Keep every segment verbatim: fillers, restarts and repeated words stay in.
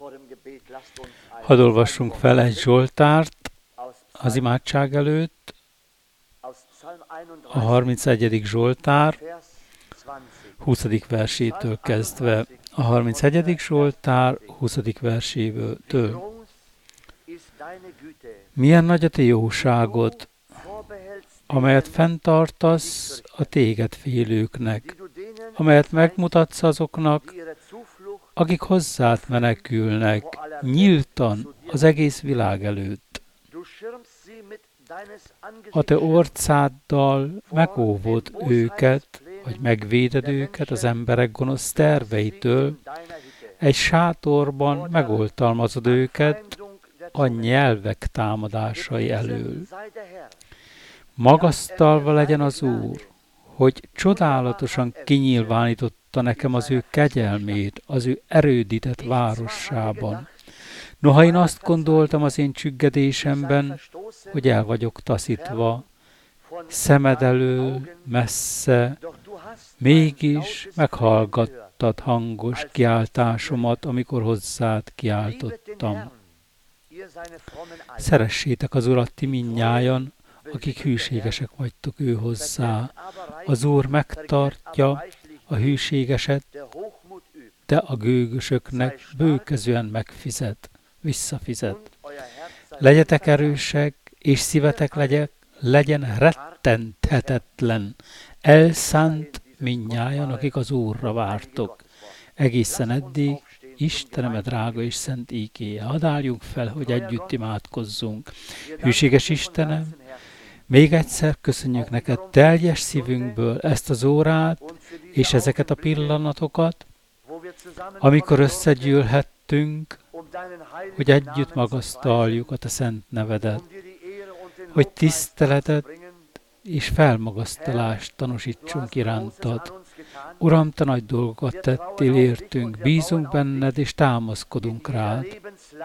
Hadd olvassunk fel egy Zsoltárt az imádság előtt, a harmincegyedik Zsoltár, huszadik versétől kezdve. A harmincegyedik Zsoltár, huszadik versétől. Milyen nagy a te jóságod, amelyet fenntartasz a téged félőknek, amelyet megmutatsz azoknak, akik hozzád menekülnek, nyíltan az egész világ előtt. A te orcáddal megóvod őket, vagy megvéded őket az emberek gonosz terveitől, egy sátorban megoltalmazod őket a nyelvek támadásai elől. Magasztalva legyen az Úr, hogy csodálatosan kinyilvánította nekem az ő kegyelmét az ő erődített várossában. Noha én azt gondoltam az én csüggedésemben, hogy el vagyok taszítva, szemed elől, messze, mégis meghallgattad hangos kiáltásomat, amikor hozzád kiáltottam. Szeressétek az Urat ti mindnyájan, akik hűségesek vagytok ő hozzá. Az Úr megtartja a hűségeset, de a gőgösöknek bőkezően megfizet, visszafizet. Legyetek erősek, és szívetek legyen, legyen rettenthetetlen, elszánt mindnyájan, akik az Úrra vártok. Egészen eddig Istenem, drága és szent ígéje. Hadd álljunk fel, hogy együtt imádkozzunk. Hűséges Istenem, még egyszer köszönjük neked teljes szívünkből ezt az órát és ezeket a pillanatokat, amikor összegyűlhettünk, hogy együtt magasztaljuk a te szent nevedet, hogy tiszteletet és felmagasztalást tanúsítsunk irántad. Uram, te nagy dolgokat tettél értünk, bízunk benned és támaszkodunk rád.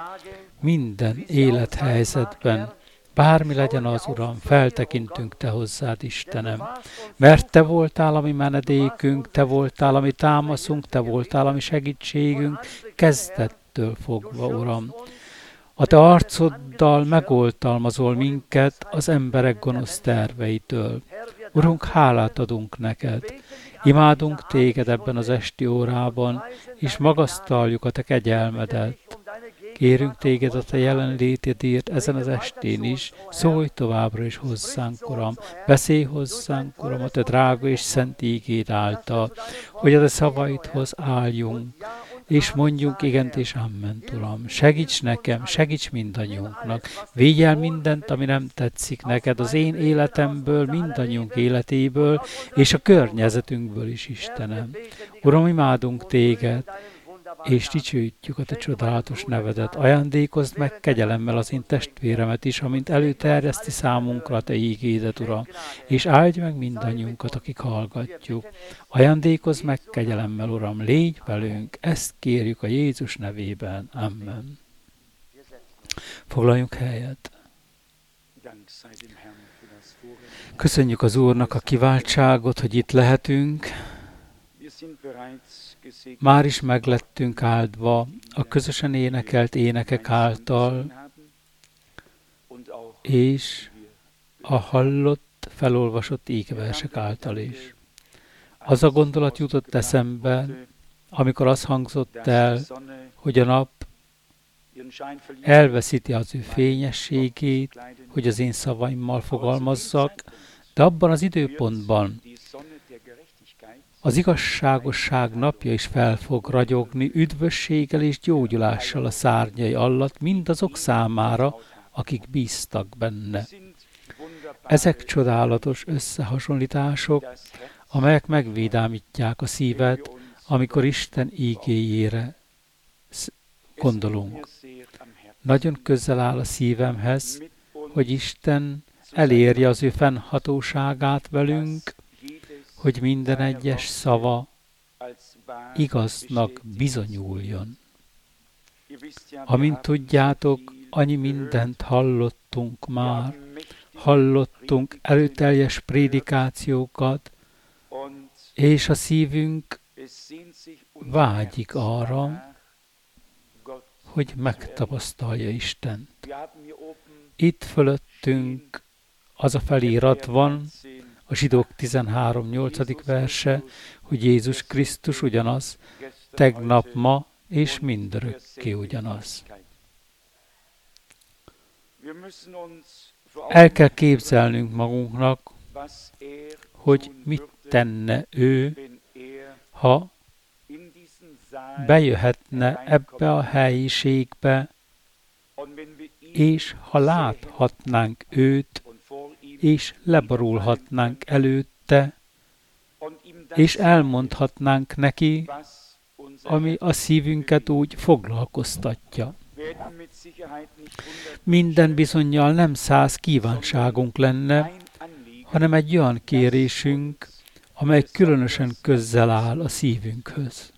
Minden élethelyzetben, bármi legyen az, Uram, feltekintünk te hozzád, Istenem. Mert te voltál a mi menedékünk, te voltál a mi támaszunk, te voltál a mi segítségünk, kezdettől fogva, Uram. A te arcoddal megoltalmazol minket az emberek gonosz terveitől. Urunk, hálát adunk neked. Imádunk téged ebben az esti órában, és magasztaljuk a te kegyelmedet. Kérünk téged a te jelenlétedért ezen az estén is, szólj továbbra is hozzánk, Uram. Beszélj hozzánk, Uram, a te drága és szent ígéd által, hogy a te szavaidhoz álljunk, és mondjunk igent és amment, Uram. Segíts nekem, segíts mindannyiunknak. Védj el mindent, ami nem tetszik neked, az én életemből, mindannyiunk életéből, és a környezetünkből is, Istenem. Uram, imádunk téged, és dicsőítjük a te csodálatos nevedet. Ajándékozd meg kegyelemmel az én testvéremet is, amint előterjeszti számunkra a te ígédet, Uram, és áldj meg mindannyiunkat, akik hallgatjuk. Ajándékozd meg kegyelemmel, Uram, légy velünk, ezt kérjük a Jézus nevében. Amen. Foglaljunk helyet. Köszönjük az Úrnak a kiváltságot, hogy itt lehetünk. Már is meglettünk áldva a közösen énekelt énekek által, és a hallott, felolvasott ígversek által is. Az a gondolat jutott eszembe, amikor az hangzott el, hogy a nap elveszíti az ő fényességét, hogy az én szavaimmal fogalmazzak, de abban az időpontban az igazságosság napja is fel fog ragyogni üdvösséggel és gyógyulással a szárnyai alatt mindazok számára, akik bíztak benne. Ezek csodálatos összehasonlítások, amelyek megvédámítják a szívet, amikor Isten ígéjére gondolunk. Nagyon közel áll a szívemhez, hogy Isten elérje az ő fennhatóságát velünk, hogy minden egyes szava igaznak bizonyuljon. Amint tudjátok, annyi mindent hallottunk már, hallottunk erőteljes prédikációkat, és a szívünk vágyik arra, hogy megtapasztalja Istent. Itt fölöttünk az a felirat van, a Zsidók tizenhárom nyolcadik verse, hogy Jézus Krisztus ugyanaz, tegnap, ma és mindörökké ugyanaz. El kell képzelnünk magunknak, hogy mit tenne ő, ha bejöhetne ebbe a helyiségbe, és ha láthatnánk őt, és leborulhatnánk előtte, és elmondhatnánk neki, ami a szívünket úgy foglalkoztatja. Minden bizonnyal nem száz kívánságunk lenne, hanem egy olyan kérésünk, amely különösen közel áll a szívünkhöz.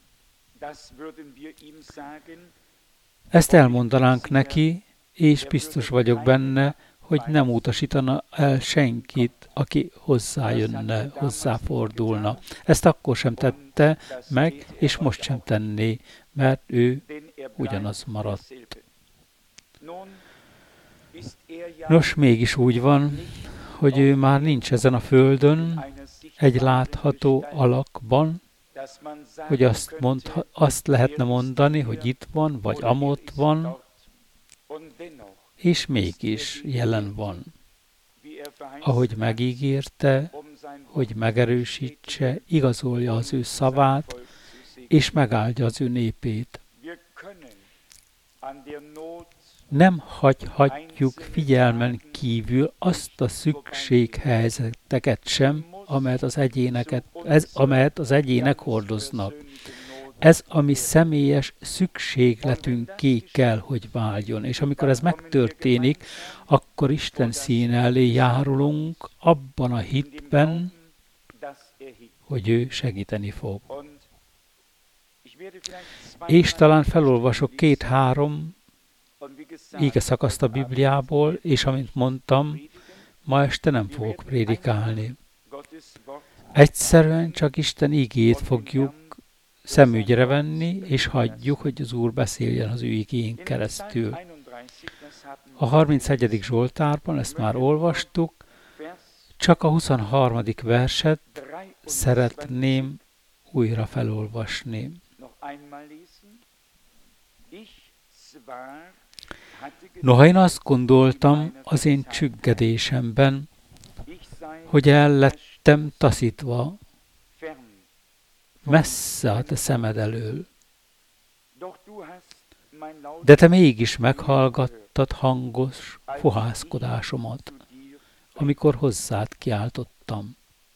Ezt elmondanánk neki, és biztos vagyok benne, hogy nem utasítana el senkit, aki hozzájönne, hozzáfordulna. Ezt akkor sem tette meg, és most sem tenné, mert ő ugyanaz maradt. Nos, mégis úgy van, hogy ő már nincs ezen a földön, egy látható alakban, hogy azt, mondha, azt lehetne mondani, hogy itt van, vagy amott van, és mégis jelen van. Ahogy megígérte, hogy megerősítse, igazolja az ő szavát, és megáldja az ő népét. Nem hagyhatjuk figyelmen kívül azt a szükséghelyzeteket sem, amelyet az egyéneket, ez, amelyet az egyének hordoznak. Ez a mi személyes szükségletünké kell, hogy váljon. És amikor ez megtörténik, akkor Isten színe elé járulunk abban a hitben, hogy ő segíteni fog. És talán felolvasok két-három íge szakaszt a Bibliából, és amint mondtam, ma este nem fogok prédikálni. Egyszerűen csak Isten ígéjét fogjuk szemügyre venni, és hagyjuk, hogy az Úr beszéljen az ő igéjén keresztül. A harmincegyedik Zsoltárban, ezt már olvastuk, csak a huszonharmadik verset szeretném újra felolvasni. Noha én azt gondoltam az én csüggedésemben, hogy el lettem taszítva, messze a te szemed elől. De te mégis meghallgattad hangos fohászkodásomat, amikor hozzád kiáltottam.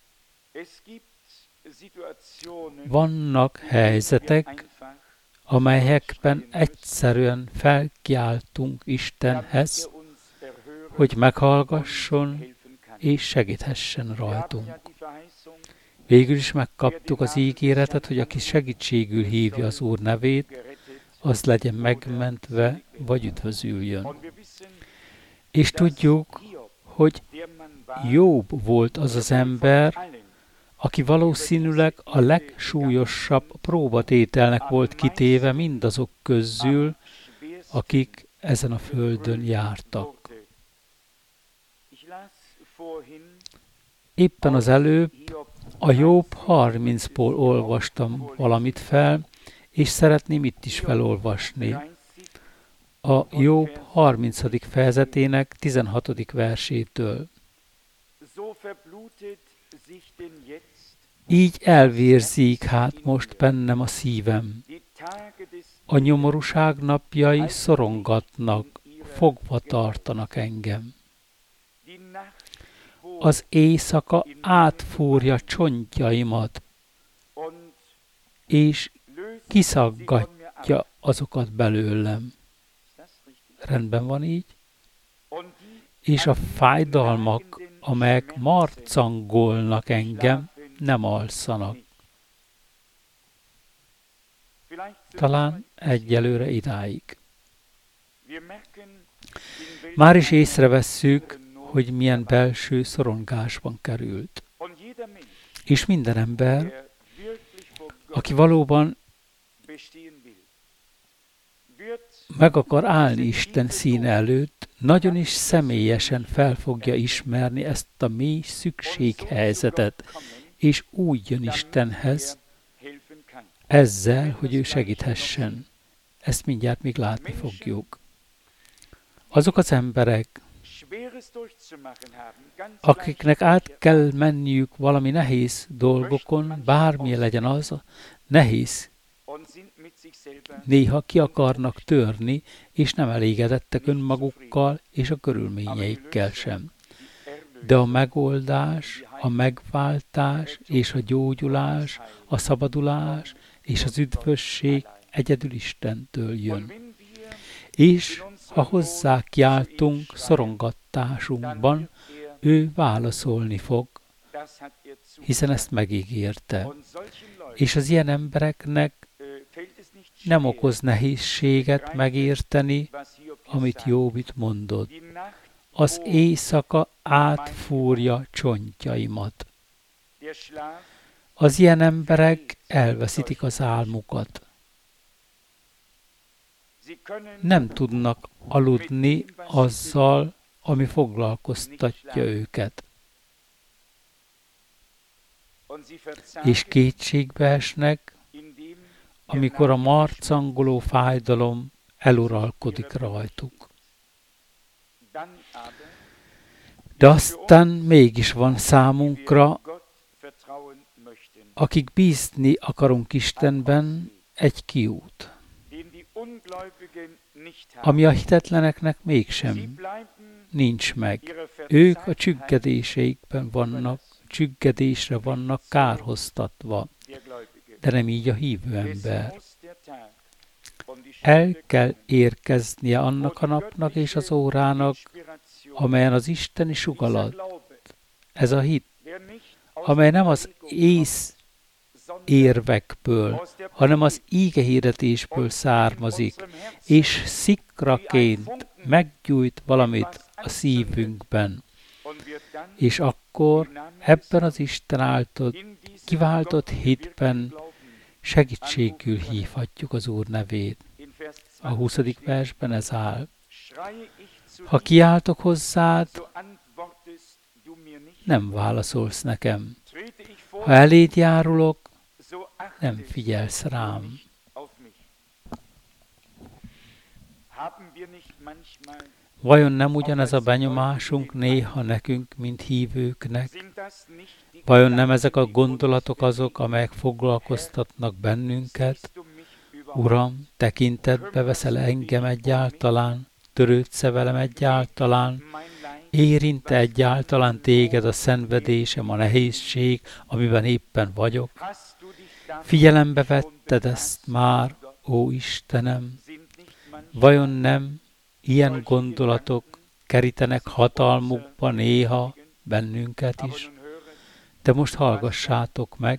Vannak helyzetek, amelyekben egyszerűen felkiáltunk Istenhez, hogy meghallgasson és segíthessen rajtunk. Végül is megkaptuk az ígéretet, hogy aki segítségül hívja az Úr nevét, az legyen megmentve, vagy üdvözüljön. És tudjuk, hogy Jobb volt az az ember, aki valószínűleg a legsúlyosabb próbatételnek volt kitéve mindazok közül, akik ezen a földön jártak. Éppen az előbb a Jobb harmincból olvastam valamit fel, és szeretném itt is felolvasni. A Jobb harmincadik fejezetének tizenhatodik versétől. Így elvérzik hát most bennem a szívem. A nyomorúság napjai szorongatnak, fogva tartanak engem. Az éjszaka átfúrja csontjaimat, és kiszaggatja azokat belőlem. Rendben van így? És a fájdalmak, amelyek marcangolnak engem, nem alszanak. Talán egyelőre idáig. Már is észrevesszük, hogy milyen belső szorongásban került. És minden ember, aki valóban meg akar állni Isten színe előtt, nagyon is személyesen fel fogja ismerni ezt a mély szükséghelyzetet, és úgy jön Istenhez, ezzel, hogy ő segíthessen. Ezt mindjárt még látni fogjuk. Azok az emberek, akiknek át kell menniük valami nehéz dolgokon, bármilyen legyen az, nehéz, néha ki akarnak törni, és nem elégedettek önmagukkal és a körülményeikkel sem. De a megoldás, a megváltás és a gyógyulás, a szabadulás és az üdvösség egyedül Istentől jön. És ha hozzá kiáltunk szorongatásunkban, ő válaszolni fog, hiszen ezt megígérte. És az ilyen embereknek nem okoz nehézséget megérteni, amit Jób itt mondott. Az éjszaka átfúrja csontjaimat. Az ilyen emberek elveszítik az álmukat. Nem tudnak aludni azzal, ami foglalkoztatja őket. És kétségbe esnek, amikor a marcangoló fájdalom eluralkodik rajtuk. De aztán mégis van számunkra, akik bízni akarunk Istenben, egy kiút, ami a hitetleneknek mégsem nincs meg. Ők a csüggedéseikben vannak, csüggedésre vannak kárhoztatva, de nem így a hívő ember. El kell érkeznie annak a napnak és az órának, amelyen az isteni sugallat, ez a hit, amely nem az ész érvekből, hanem az ígehirdetésből származik, és szikraként meggyújt valamit a szívünkben. És akkor ebben az Isten által kiváltott hitben segítségül hívhatjuk az Úr nevét. A huszadik versben ez áll. Ha kiáltok hozzád, nem válaszolsz nekem. Ha eléd járulok, nem figyelsz rám. Vajon nem ugyanez a benyomásunk néha nekünk, mint hívőknek? Vajon nem ezek a gondolatok azok, amelyek foglalkoztatnak bennünket? Uram, tekintetbe veszel engem egyáltalán? Törődsz-e velem egyáltalán? Érint-e egyáltalán téged a szenvedésem, a nehézség, amiben éppen vagyok? Figyelembe vetted ezt már, ó Istenem? Vajon nem ilyen gondolatok kerítenek hatalmukba néha bennünket is? De most hallgassátok meg,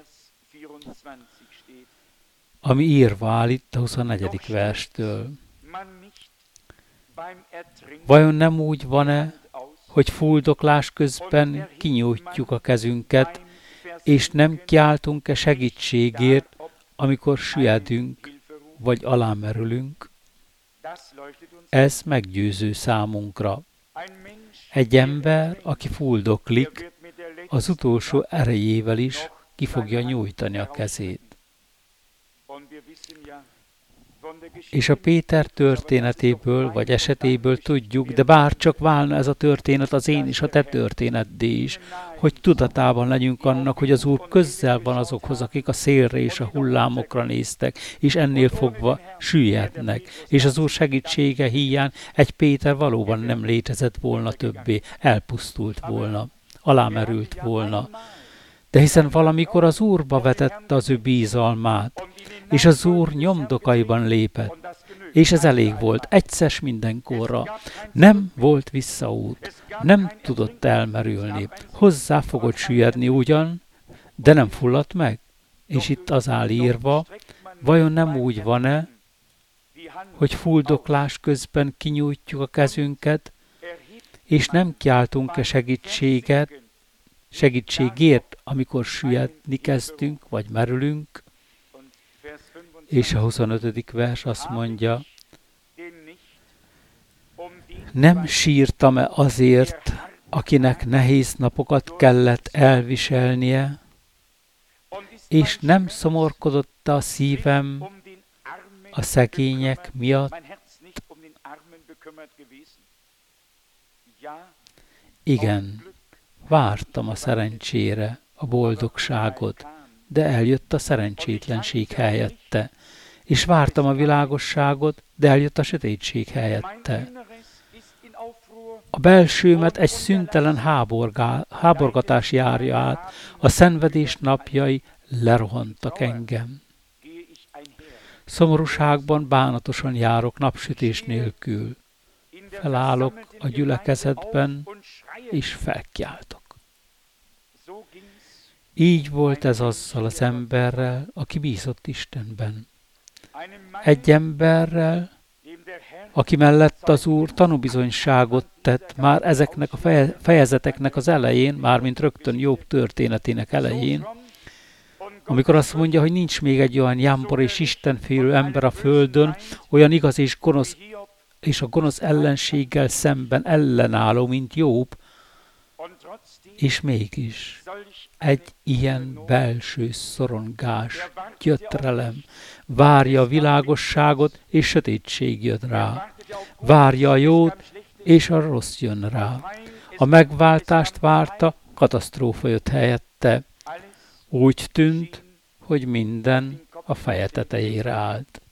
ami írva áll itt a huszonnegyedik verstől. Vajon nem úgy van-e, hogy fuldoklás közben kinyújtjuk a kezünket, és nem kiáltunk-e segítségért, amikor süllyedünk, vagy alámerülünk? Ez meggyőző számunkra. Egy ember, aki fuldoklik, az utolsó erejével is ki fogja nyújtani a kezét. És a Péter történetéből, vagy esetéből tudjuk, de bár csak válna ez a történet az én és a te történeddé is, hogy tudatában legyünk annak, hogy az Úr közel van azokhoz, akik a szélre és a hullámokra néztek, és ennél fogva süllyednek. És az Úr segítsége híján egy Péter valóban nem létezett volna többé, elpusztult volna, alámerült volna. De hiszen valamikor az Úrba vetette az ő bízalmát, és az Úr nyomdokaiban lépett, és ez elég volt, egyszer mindenkorra. Nem volt visszaút, nem tudott elmerülni. Hozzá fogott süllyedni ugyan, de nem fulladt meg. És itt az áll írva, vajon nem úgy van-e, hogy fuldoklás közben kinyújtjuk a kezünket, és nem kiáltunk-e segítséget, segítségért, amikor süllyedni kezdtünk, vagy merülünk? És a huszonötödik vers azt mondja, Nem sírtam-e azért, akinek nehéz napokat kellett elviselnie, és nem szomorkodott a szívem a szegények miatt? Igen, vártam a szerencsére, a boldogságot, de eljött a szerencsétlenség helyette, és vártam a világosságot, de eljött a sötétség helyette. A belsőmet egy szüntelen háborgá, háborgatás járja át, a szenvedés napjai lerohantak engem. Szomorúságban bánatosan járok napsütés nélkül. Felállok a gyülekezetben, és felkiáltok. Így volt ez azzal az emberrel, aki bízott Istenben. Egy emberrel, aki mellett az Úr tanúbizonyságot tett már ezeknek a fejezeteknek az elején, mármint rögtön Jobb történetének elején, amikor azt mondja, hogy nincs még egy olyan jámbor és istenfélő ember a földön, olyan igaz és gonosz és a gonosz ellenséggel szemben ellenálló, mint Jobb, és mégis egy ilyen belső szorongás, gyötrelem, várja a világosságot, és sötétség jön rá. Várja a jót, és a rossz jön rá. A megváltást várta, katasztrófa jött helyette. Úgy tűnt, hogy minden a feje tetejére állt.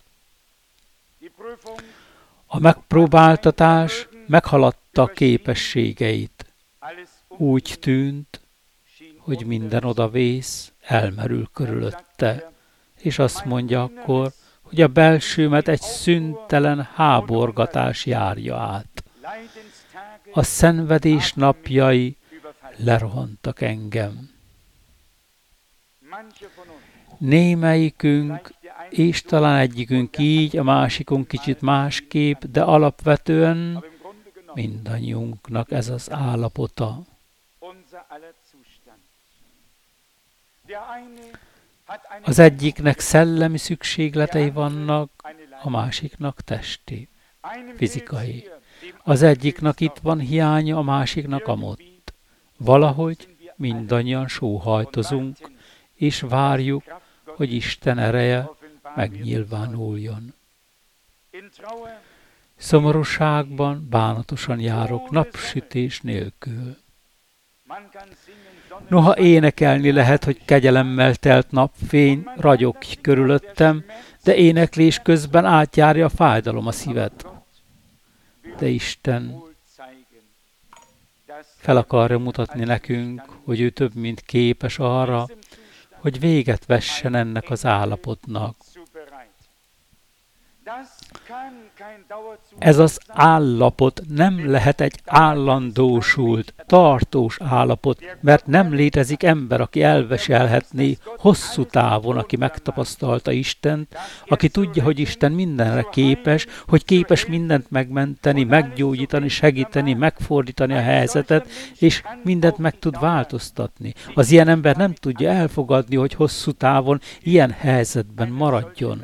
A megpróbáltatás meghaladta a képességeit. Úgy tűnt, hogy minden odavész, elmerül körülötte, és azt mondja akkor, hogy a belsőmet egy szüntelen háborgatás járja át. A szenvedés napjai lerohantak engem. Némelyikünk, és talán egyikünk így, a másikunk kicsit másképp, de alapvetően mindannyiunknak ez az állapota. Az egyiknek szellemi szükségletei vannak, a másiknak testi, fizikai. Az egyiknek itt van hiánya, a másiknak amott. Valahogy mindannyian sóhajtozunk, és várjuk, hogy Isten ereje megnyilvánuljon. Szomorúságban bánatosan járok napsütés nélkül. Noha énekelni lehet, hogy kegyelemmel telt napfény ragyog körülöttem, de éneklés közben átjárja a fájdalom a szívet. De Isten fel akarja mutatni nekünk, hogy ő több, mint képes arra, hogy véget vessen ennek az állapotnak. Ez az állapot nem lehet egy állandósult, tartós állapot, mert nem létezik ember, aki elviselhetné hosszú távon, aki megtapasztalta Istent, aki tudja, hogy Isten mindenre képes, hogy képes mindent megmenteni, meggyógyítani, segíteni, megfordítani a helyzetet, és mindent meg tud változtatni. Az ilyen ember nem tudja elfogadni, hogy hosszú távon ilyen helyzetben maradjon.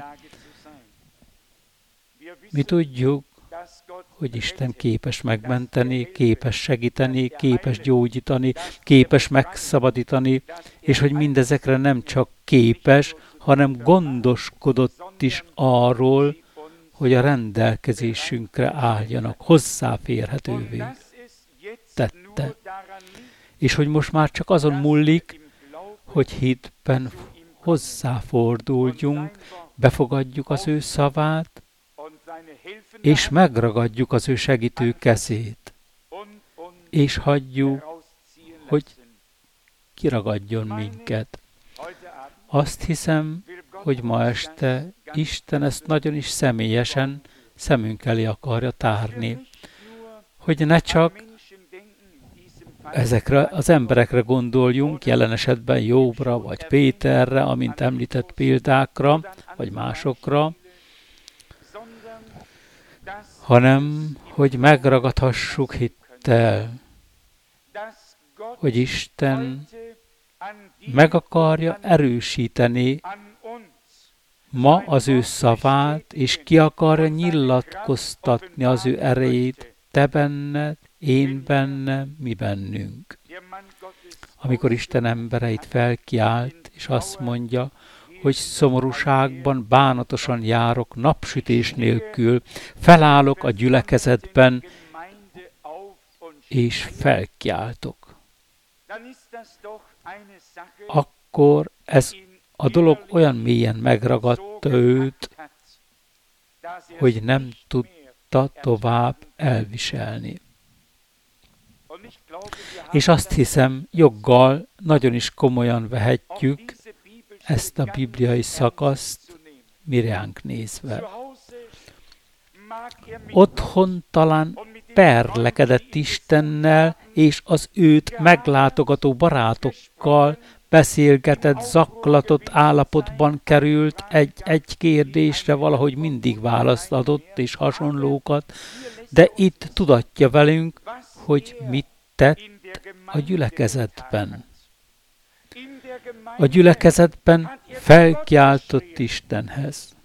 Mi tudjuk, hogy Isten képes megmenteni, képes segíteni, képes gyógyítani, képes megszabadítani, és hogy mindezekre nem csak képes, hanem gondoskodott is arról, hogy a rendelkezésünkre álljanak, hozzáférhetővé tette. És hogy most már csak azon múlik, hogy hitben hozzáforduljunk, befogadjuk az ő szavát, és megragadjuk az ő segítő kezét, és hagyjuk, hogy kiragadjon minket. Azt hiszem, hogy ma este Isten ezt nagyon is személyesen szemünk elé akarja tárni, hogy ne csak ezekre az emberekre gondoljunk, jelen esetben Jobbra vagy Péterre, amint említett példákra, vagy másokra, hanem hogy megragadhassuk hittel, hogy Isten meg akarja erősíteni ma az ő szavát, és ki akarja nyilatkoztatni az ő erejét te benned, én bennem, mi bennünk. Amikor Isten embereit felkiált, és azt mondja, hogy szomorúságban bánatosan járok napsütés nélkül, felállok a gyülekezetben, és felkiáltok. Akkor ez a dolog olyan mélyen megragadta őt, hogy nem tudta tovább elviselni. És azt hiszem, joggal nagyon is komolyan vehetjük ezt a bibliai szakaszt miránk nézve. Otthon talán perlekedett Istennel, és az őt meglátogató barátokkal beszélgetett, zaklatott állapotban került, egy-egy kérdésre valahogy mindig választ adott és hasonlókat, de itt tudatja velünk, hogy mit tett a gyülekezetben. A gyülekezetben felkiáltott Istenhez.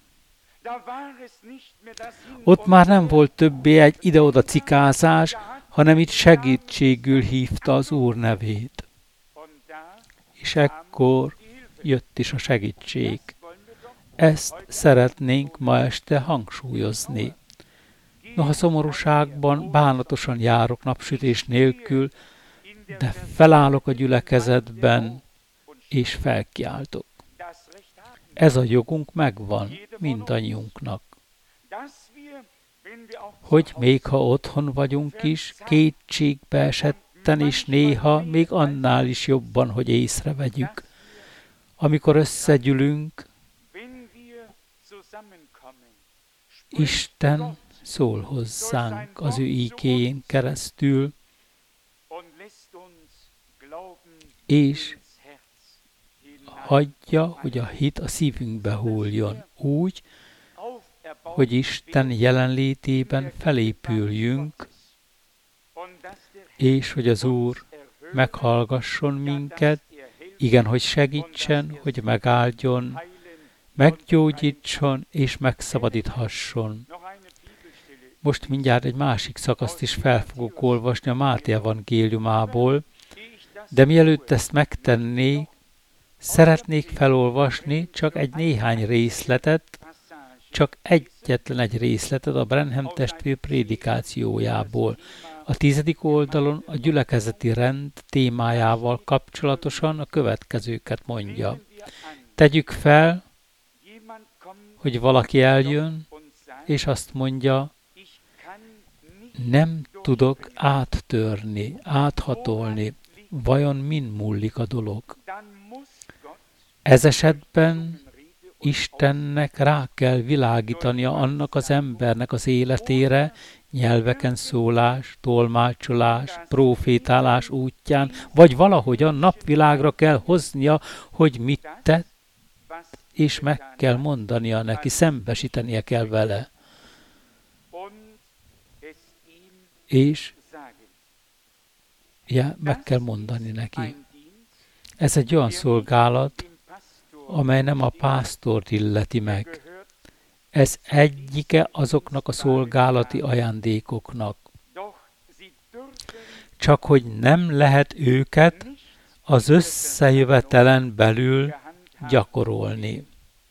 Ott már nem volt többé egy ide-oda cikázás, hanem itt segítségül hívta az Úr nevét. És ekkor jött is a segítség. Ezt szeretnénk ma este hangsúlyozni. Noha szomorúságban bánatosan járok napsütés nélkül, de felállok a gyülekezetben, és felkiáltok. Ez a jogunk megvan mindannyiunknak. Hogy még ha otthon vagyunk is, kétségbe esetten és néha még annál is jobban, hogy észrevegyük. Amikor összegyűlünk, Isten szól hozzánk az ő ígéjén keresztül, és hagyja, hogy a hit a szívünkbe hulljon úgy, hogy Isten jelenlétében felépüljünk, és hogy az Úr meghallgasson minket, igen, hogy segítsen, hogy megáldjon, meggyógyítson és megszabadíthasson. Most mindjárt egy másik szakaszt is fel fogok olvasni a Máté evangéliumából, de mielőtt ezt megtennék, szeretnék felolvasni csak egy néhány részletet, csak egyetlen egy részletet a Branham testvér prédikációjából. A tizedik oldalon a gyülekezeti rend témájával kapcsolatosan a következőket mondja. Tegyük fel, hogy valaki eljön, és azt mondja, nem tudok áttörni, áthatolni, vajon min múlik a dolog? Ez esetben Istennek rá kell világítania annak az embernek az életére, nyelveken szólás, tolmácsolás, profétálás útján, vagy valahogyan napvilágra kell hoznia, hogy mit tett, és meg kell mondania neki, szembesítenie kell vele. És ja, meg kell mondani neki. Ez egy olyan szolgálat, amely nem a pásztort illeti meg. Ez egyike azoknak a szolgálati ajándékoknak. Csak hogy nem lehet őket az összejövetelen belül gyakorolni.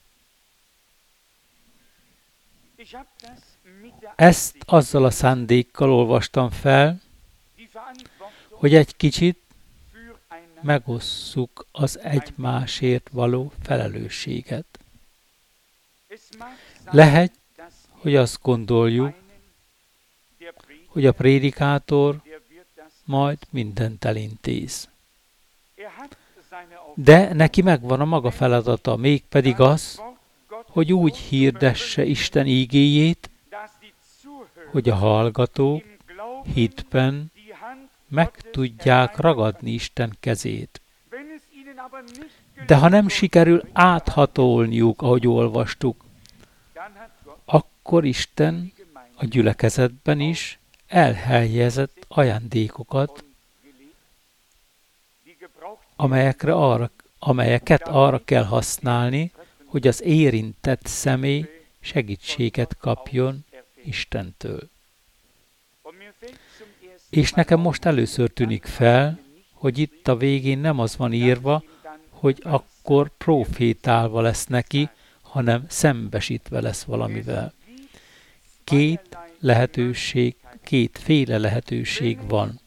Ezt azzal a szándékkal olvastam fel, hogy egy kicsit megosszuk az egymásért való felelősséget. Lehet, hogy azt gondoljuk, hogy a prédikátor majd mindent elintéz. De neki megvan a maga feladata, mégpedig az, hogy úgy hirdesse Isten ígéjét, hogy a hallgatók hitben meg tudják ragadni Isten kezét. De ha nem sikerül áthatolniuk, ahogy olvastuk, akkor Isten a gyülekezetben is elhelyezett ajándékokat, amelyekre arra, amelyeket arra kell használni, hogy az érintett személy segítséget kapjon Istentől. És nekem most először tűnik fel, hogy itt a végén nem az van írva, hogy akkor profétálva lesz neki, hanem szembesítve lesz valamivel. Két lehetőség, kétféle lehetőség van.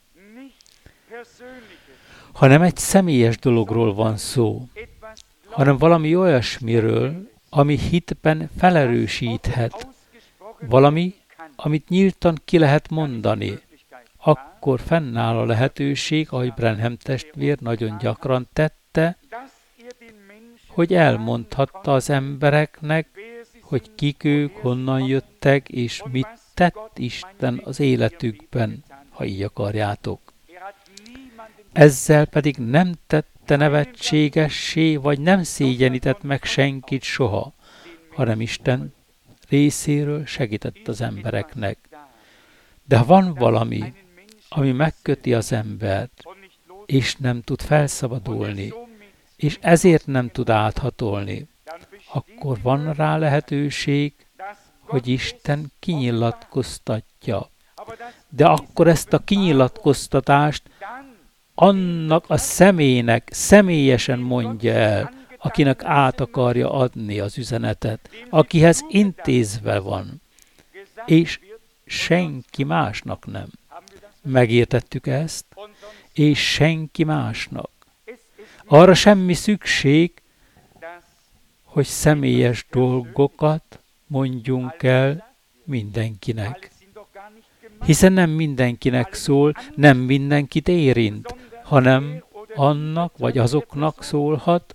Ha nem egy személyes dologról van szó, hanem valami olyasmiről, ami hitben felerősíthet, valami, amit nyíltan ki lehet mondani, akkor fennáll a lehetőség, ahogy Branham testvér nagyon gyakran tette, hogy elmondhatta az embereknek, hogy kik ők, honnan jöttek, és mit tett Isten az életükben, ha így akarjátok. Ezzel pedig nem tette nevetségessé, vagy nem szégyenített meg senkit soha, hanem Isten részéről segített az embereknek. De ha van valami, ami megköti az embert, és nem tud felszabadulni, és ezért nem tud áthatolni, akkor van rá lehetőség, hogy Isten kinyilatkoztatja. De akkor ezt a kinyilatkoztatást annak a személynek személyesen mondja el, akinek át akarja adni az üzenetet, akihez intézve van, és senki másnak nem. Megértettük ezt, és senki másnak. Arra semmi szükség, hogy személyes dolgokat mondjunk el mindenkinek. Hiszen nem mindenkinek szól, nem mindenkit érint, hanem annak vagy azoknak szólhat,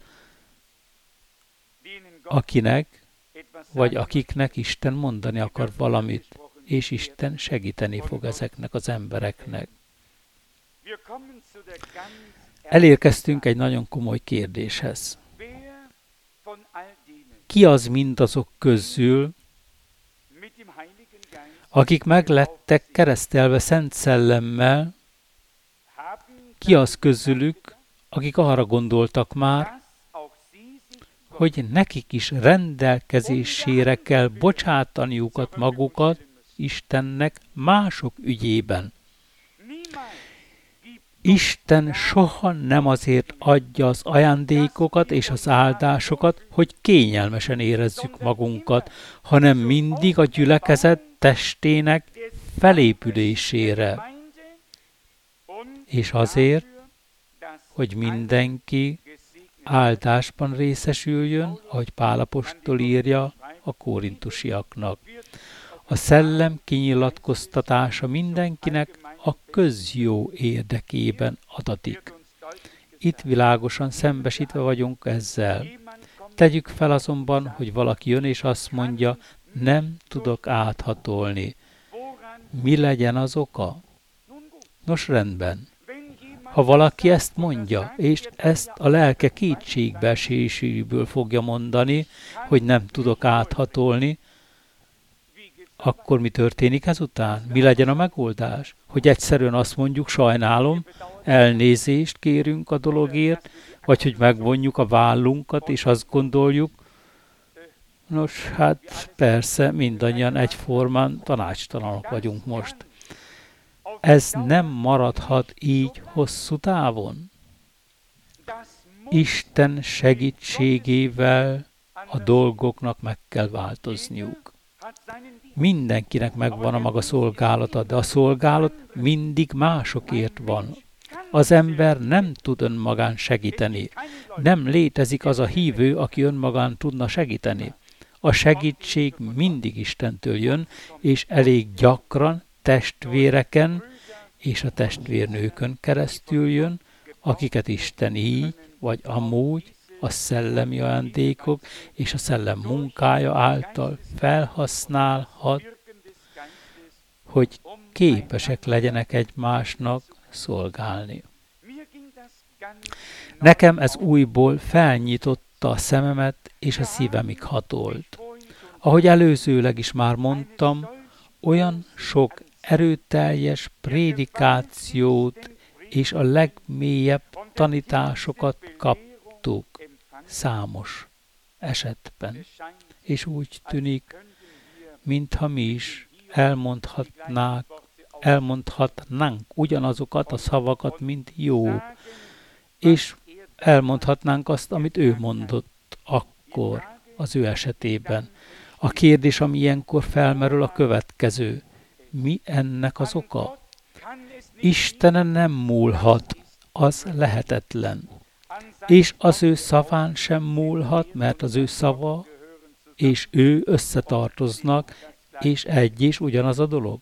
akinek vagy akiknek Isten mondani akar valamit, és Isten segíteni fog ezeknek az embereknek. Elérkeztünk egy nagyon komoly kérdéshez. Ki az mindazok közül, akik meglettek keresztelve Szent Szellemmel, ki az közülük, akik arra gondoltak már, hogy nekik is rendelkezésére kell bocsátaniukat magukat Istennek mások ügyében. Isten soha nem azért adja az ajándékokat és az áldásokat, hogy kényelmesen érezzük magunkat, hanem mindig a gyülekezet testének felépülésére. És azért, hogy mindenki áldásban részesüljön, ahogy Pál apostol írja a korintusiaknak. A szellem kinyilatkoztatása mindenkinek a közjó érdekében adatik. Itt világosan szembesítve vagyunk ezzel. Tegyük fel azonban, hogy valaki jön és azt mondja, nem tudok áthatolni. Mi legyen az oka? Nos, rendben. Ha valaki ezt mondja, és ezt a lelke kétségbeeséséből fogja mondani, hogy nem tudok áthatolni, akkor mi történik ezután? Mi legyen a megoldás? Hogy egyszerűen azt mondjuk, sajnálom, elnézést kérünk a dologért, vagy hogy megvonjuk a vállunkat, és azt gondoljuk, nos, hát persze, mindannyian egyformán tanácstalanok vagyunk most. Ez nem maradhat így hosszú távon. Isten segítségével a dolgoknak meg kell változniuk. Mindenkinek megvan a maga szolgálata, de a szolgálat mindig másokért van. Az ember nem tud önmagán segíteni. Nem létezik az a hívő, aki önmagán tudna segíteni. A segítség mindig Istentől jön, és elég gyakran testvéreken és a testvérnőkön keresztül jön, akiket Isten így vagy amúgy a szellemi ajándékok és a szellem munkája által felhasználhat, hogy képesek legyenek egymásnak szolgálni. Nekem ez újból felnyitotta a szememet és a szívemig hatolt. Ahogy előzőleg is már mondtam, olyan sok erőteljes prédikációt és a legmélyebb tanításokat kaptuk számos esetben. És úgy tűnik, mintha mi is elmondhatnák elmondhatnánk ugyanazokat a szavakat, mint Jobb, és elmondhatnánk azt, amit ő mondott akkor az ő esetében. A kérdés, ami ilyenkor felmerül, a következő. Mi ennek az oka? Istenen nem múlhat, az lehetetlen. És az ő szaván sem múlhat, mert az ő szava és ő összetartoznak, és egy és ugyanaz a dolog.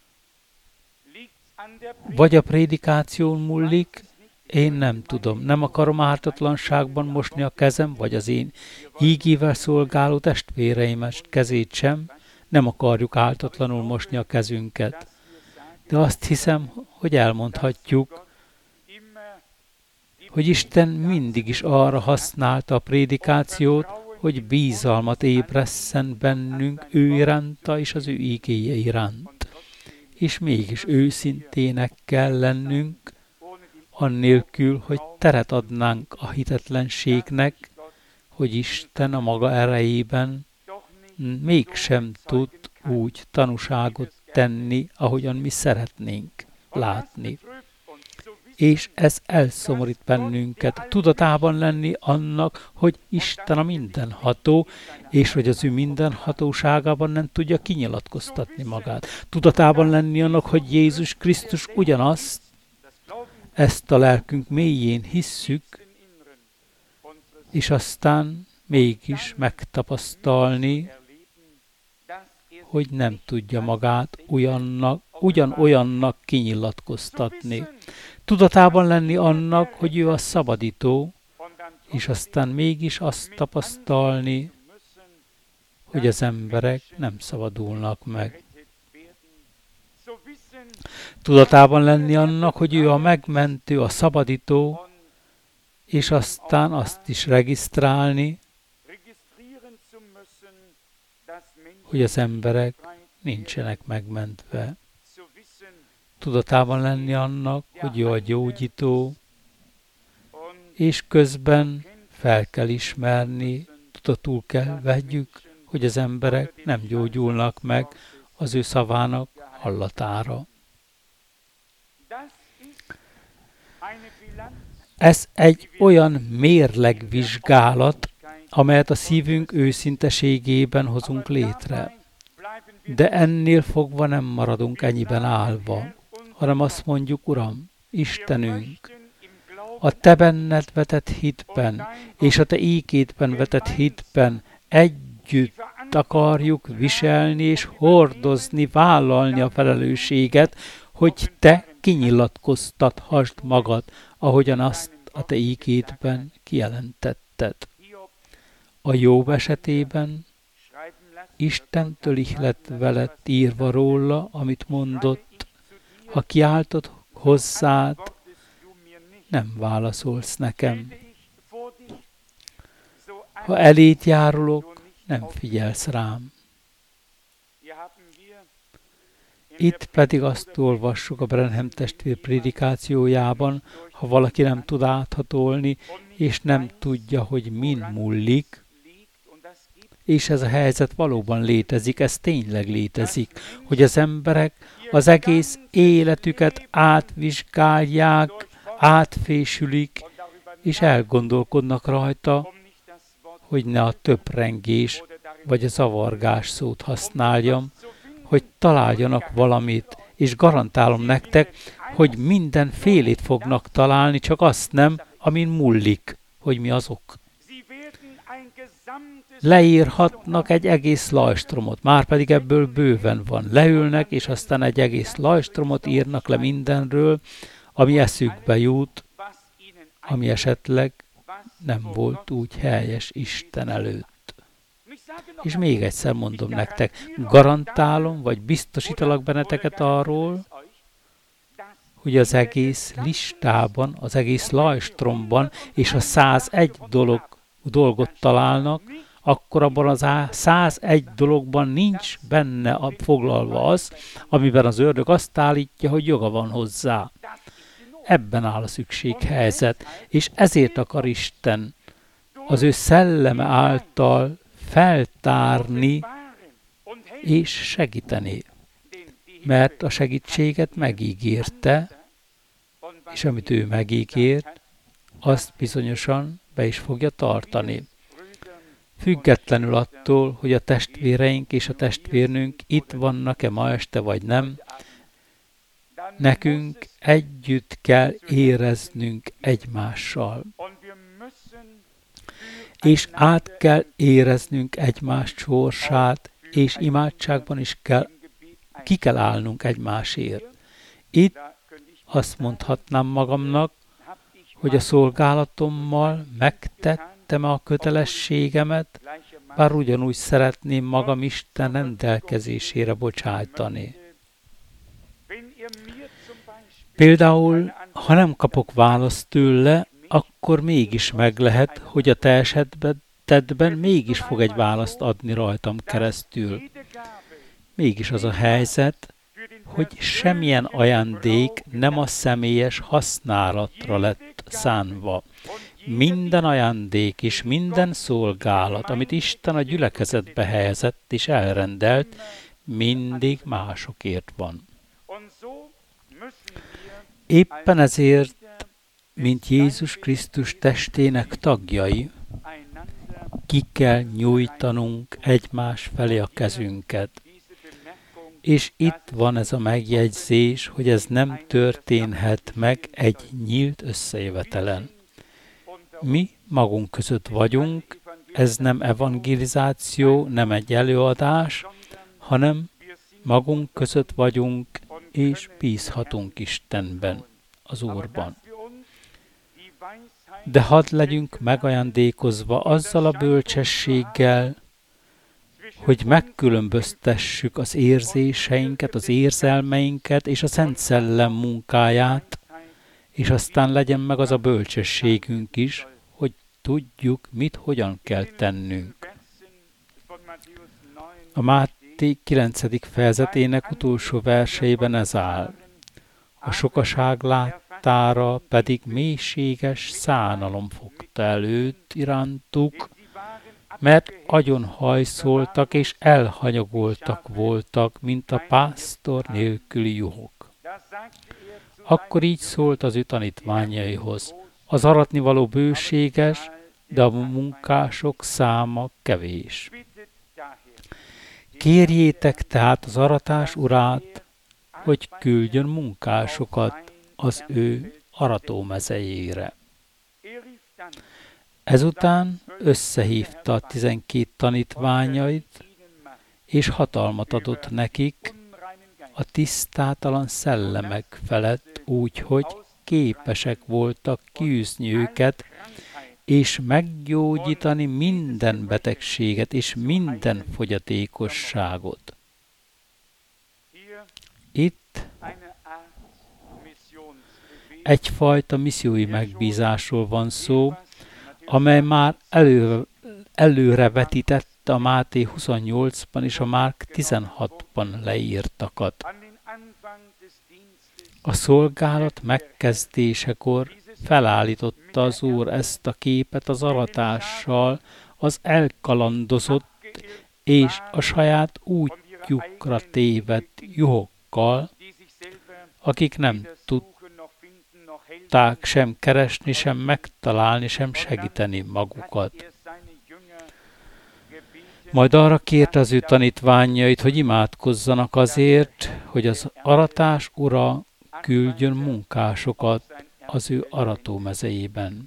Vagy a prédikáción múlik, én nem tudom. Nem akarom ártatlanságban mosni a kezem, vagy az én ígével szolgáló testvéreimet kezét sem. Nem akarjuk ártatlanul mosni a kezünket. De azt hiszem, hogy elmondhatjuk, hogy Isten mindig is arra használta a prédikációt, hogy bízalmat ébresszen bennünk ő iránta és az ő ígéje iránt. És mégis őszintének kell lennünk, annélkül, hogy teret adnánk a hitetlenségnek, hogy Isten a maga erejében mégsem tud úgy tanúságot tenni, ahogyan mi szeretnénk látni. És ez elszomorít bennünket, tudatában lenni annak, hogy Isten a mindenható, és hogy az ő mindenhatóságában nem tudja kinyilatkoztatni magát. Tudatában lenni annak, hogy Jézus Krisztus ugyanazt, ezt a lelkünk mélyén hisszük, és aztán mégis megtapasztalni, hogy nem tudja magát ugyannak, ugyanolyannak kinyilatkoztatni. Tudatában lenni annak, hogy ő a szabadító, és aztán mégis azt tapasztalni, hogy az emberek nem szabadulnak meg. Tudatában lenni annak, hogy ő a megmentő, a szabadító, és aztán azt is regisztrálni, hogy az emberek nincsenek megmentve. Tudatában lenni annak, hogy ő a gyógyító, és közben fel kell ismerni, tudatul kell vegyük, hogy az emberek nem gyógyulnak meg az ő szavának hallatára. Ez egy olyan mérlegvizsgálat, amelyet a szívünk őszinteségében hozunk létre. De ennél fogva nem maradunk ennyiben állva, hanem azt mondjuk, Uram, Istenünk, a Te benned vetett hitben, és a Te ígédben vetett hitben együtt akarjuk viselni és hordozni, vállalni a felelősséget, hogy Te kinyilatkoztathasd magad, ahogyan azt a Te ígédben kijelentetted. A Jobb esetében Istentől ihlet veled írva róla, amit mondott, ha kiáltod hozzád, nem válaszolsz nekem. Ha eléd járulok, nem figyelsz rám. Itt pedig azt olvassuk a Branham testvér prédikációjában, ha valaki nem tud áthatolni, és nem tudja, hogy min múlik, és ez a helyzet valóban létezik, ez tényleg létezik, hogy az emberek az egész életüket átvizsgálják, átfésülik, és elgondolkodnak rajta, hogy ne a töprengés vagy a zavargás szót használjam, hogy találjanak valamit, és garantálom nektek, hogy mindenfélét fognak találni, csak azt nem, amin múlik, hogy mi azok. Leírhatnak egy egész lajstromot, már pedig ebből bőven van. Leülnek, és aztán egy egész lajstromot írnak le mindenről, ami eszükbe jut, ami esetleg nem volt úgy helyes Isten előtt. És még egyszer mondom nektek, garantálom, vagy biztosítalak benneteket arról, hogy az egész listában, az egész lajstromban, és a százegy dolog, dolgot találnak, akkor abban az százegy dologban nincs benne foglalva az, amiben az ördög azt állítja, hogy joga van hozzá. Ebben áll a szükséghelyzet, és ezért akar Isten az ő szelleme által feltárni és segíteni. mert a segítséget megígérte, és amit ő megígért, azt bizonyosan be is fogja tartani. Függetlenül attól, hogy a testvéreink és a testvérnünk itt vannak-e ma este vagy nem, nekünk együtt kell éreznünk egymással. És át kell éreznünk egymás sorsát, és imádságban is kell, ki kell állnunk egymásért. Itt azt mondhatnám magamnak, hogy a szolgálatommal megtettem a kötelességemet, bár ugyanúgy szeretném magam Isten rendelkezésére bocsájtani. Például, ha nem kapok választ tőle, akkor mégis meg lehet, hogy a te esetedben mégis fog egy választ adni rajtam keresztül. Mégis az a helyzet, hogy semmilyen ajándék nem a személyes használatra lett szánva. Minden ajándék és minden szolgálat, amit Isten a gyülekezetbe helyezett és elrendelt, mindig másokért van. Éppen ezért, mint Jézus Krisztus testének tagjai, ki kell nyújtanunk egymás felé a kezünket. És itt van ez a megjegyzés, hogy ez nem történhet meg egy nyílt összejövetelen. Mi magunk között vagyunk, ez nem evangelizáció, nem egy előadás, hanem magunk között vagyunk, és bízhatunk Istenben, az Úrban. De hadd legyünk megajándékozva azzal a bölcsességgel, hogy megkülönböztessük az érzéseinket, az érzelmeinket és a Szent Szellem munkáját, és aztán legyen meg az a bölcsességünk is, hogy tudjuk, mit hogyan kell tennünk. A Máté kilencedik fejezetének utolsó verseiben ez áll. A sokaság láttára pedig mélységes szánalom fogta el őt irántuk, mert agyon hajszoltak és elhanyagoltak voltak, mint a pásztor nélküli juhok. Akkor így szólt az ő tanítványaihoz. Az aratnivaló bőséges, de a munkások száma kevés. Kérjétek tehát az aratás urát, hogy küldjön munkásokat az ő aratómezejére. Ezután összehívta a tizenkét tanítványait, és hatalmat adott nekik a tisztátalan szellemek felett, úgy, hogy képesek voltak kiűzni őket, és meggyógyítani minden betegséget és minden fogyatékosságot. Itt egyfajta missziói megbízásról van szó, amely már elő, előre vetítette a Máté huszonnyolcban és a Márk tizenhatban leírtakat. A szolgálat megkezdésekor felállította az Úr ezt a képet az aratással, az elkalandozott és a saját útjukra tévedt juhokkal, akik nem tudták sem keresni, sem megtalálni, sem segíteni magukat. Majd arra kérte az ő tanítványait, hogy imádkozzanak azért, hogy az aratás ura küldjön munkásokat az ő aratómezejében.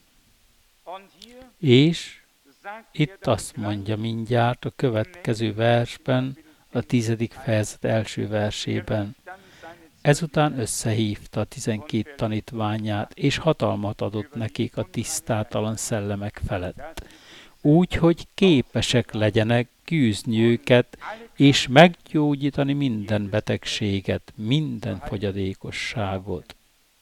És itt azt mondja mindjárt a következő versben, a tizedik fejezet első versében. Ezután összehívta a tizenkét tanítványát, és hatalmat adott nekik a tisztátalan szellemek felett. Úgy, hogy képesek legyenek kiűzni őket, és meggyógyítani minden betegséget, minden fogyadékosságot.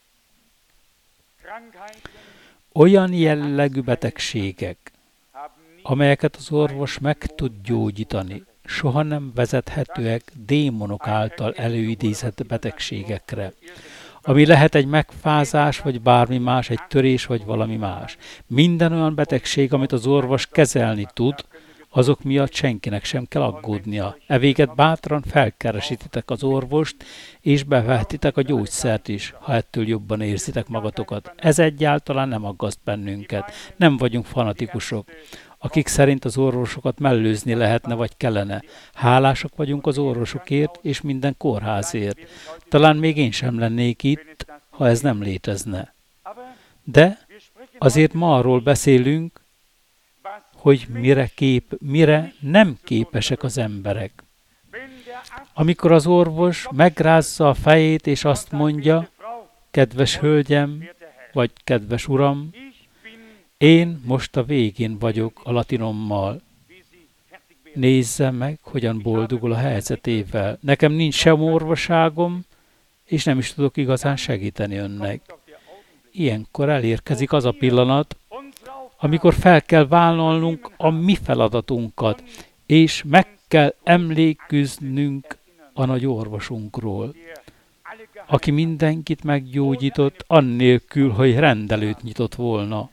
Olyan jellegű betegségek, amelyeket az orvos meg tud gyógyítani, soha nem vezethetőek démonok által előidézett betegségekre, ami lehet egy megfázás, vagy bármi más, egy törés, vagy valami más. Minden olyan betegség, amit az orvos kezelni tud, azok miatt senkinek sem kell aggódnia. Evéget bátran felkeresítitek az orvost, és bevehetitek a gyógyszert is, ha ettől jobban érzitek magatokat. Ez egyáltalán nem aggaszt bennünket. Nem vagyunk fanatikusok, akik szerint az orvosokat mellőzni lehetne vagy kellene. Hálásak vagyunk az orvosokért és minden kórházért. Talán még én sem lennék itt, ha ez nem létezne. De azért ma arról beszélünk, hogy mire, kép, mire nem képesek az emberek. Amikor az orvos megrázza a fejét és azt mondja, kedves hölgyem, vagy kedves uram, én most a végén vagyok a latinommal. Nézze meg, hogyan boldogul a helyzetével. Nekem nincs sem orvoságom, és nem is tudok igazán segíteni önnek. Ilyenkor elérkezik az a pillanat, amikor fel kell vállalnunk a mi feladatunkat, és meg kell emlékeznünk a nagy orvosunkról, aki mindenkit meggyógyított, annélkül, hogy rendelőt nyitott volna.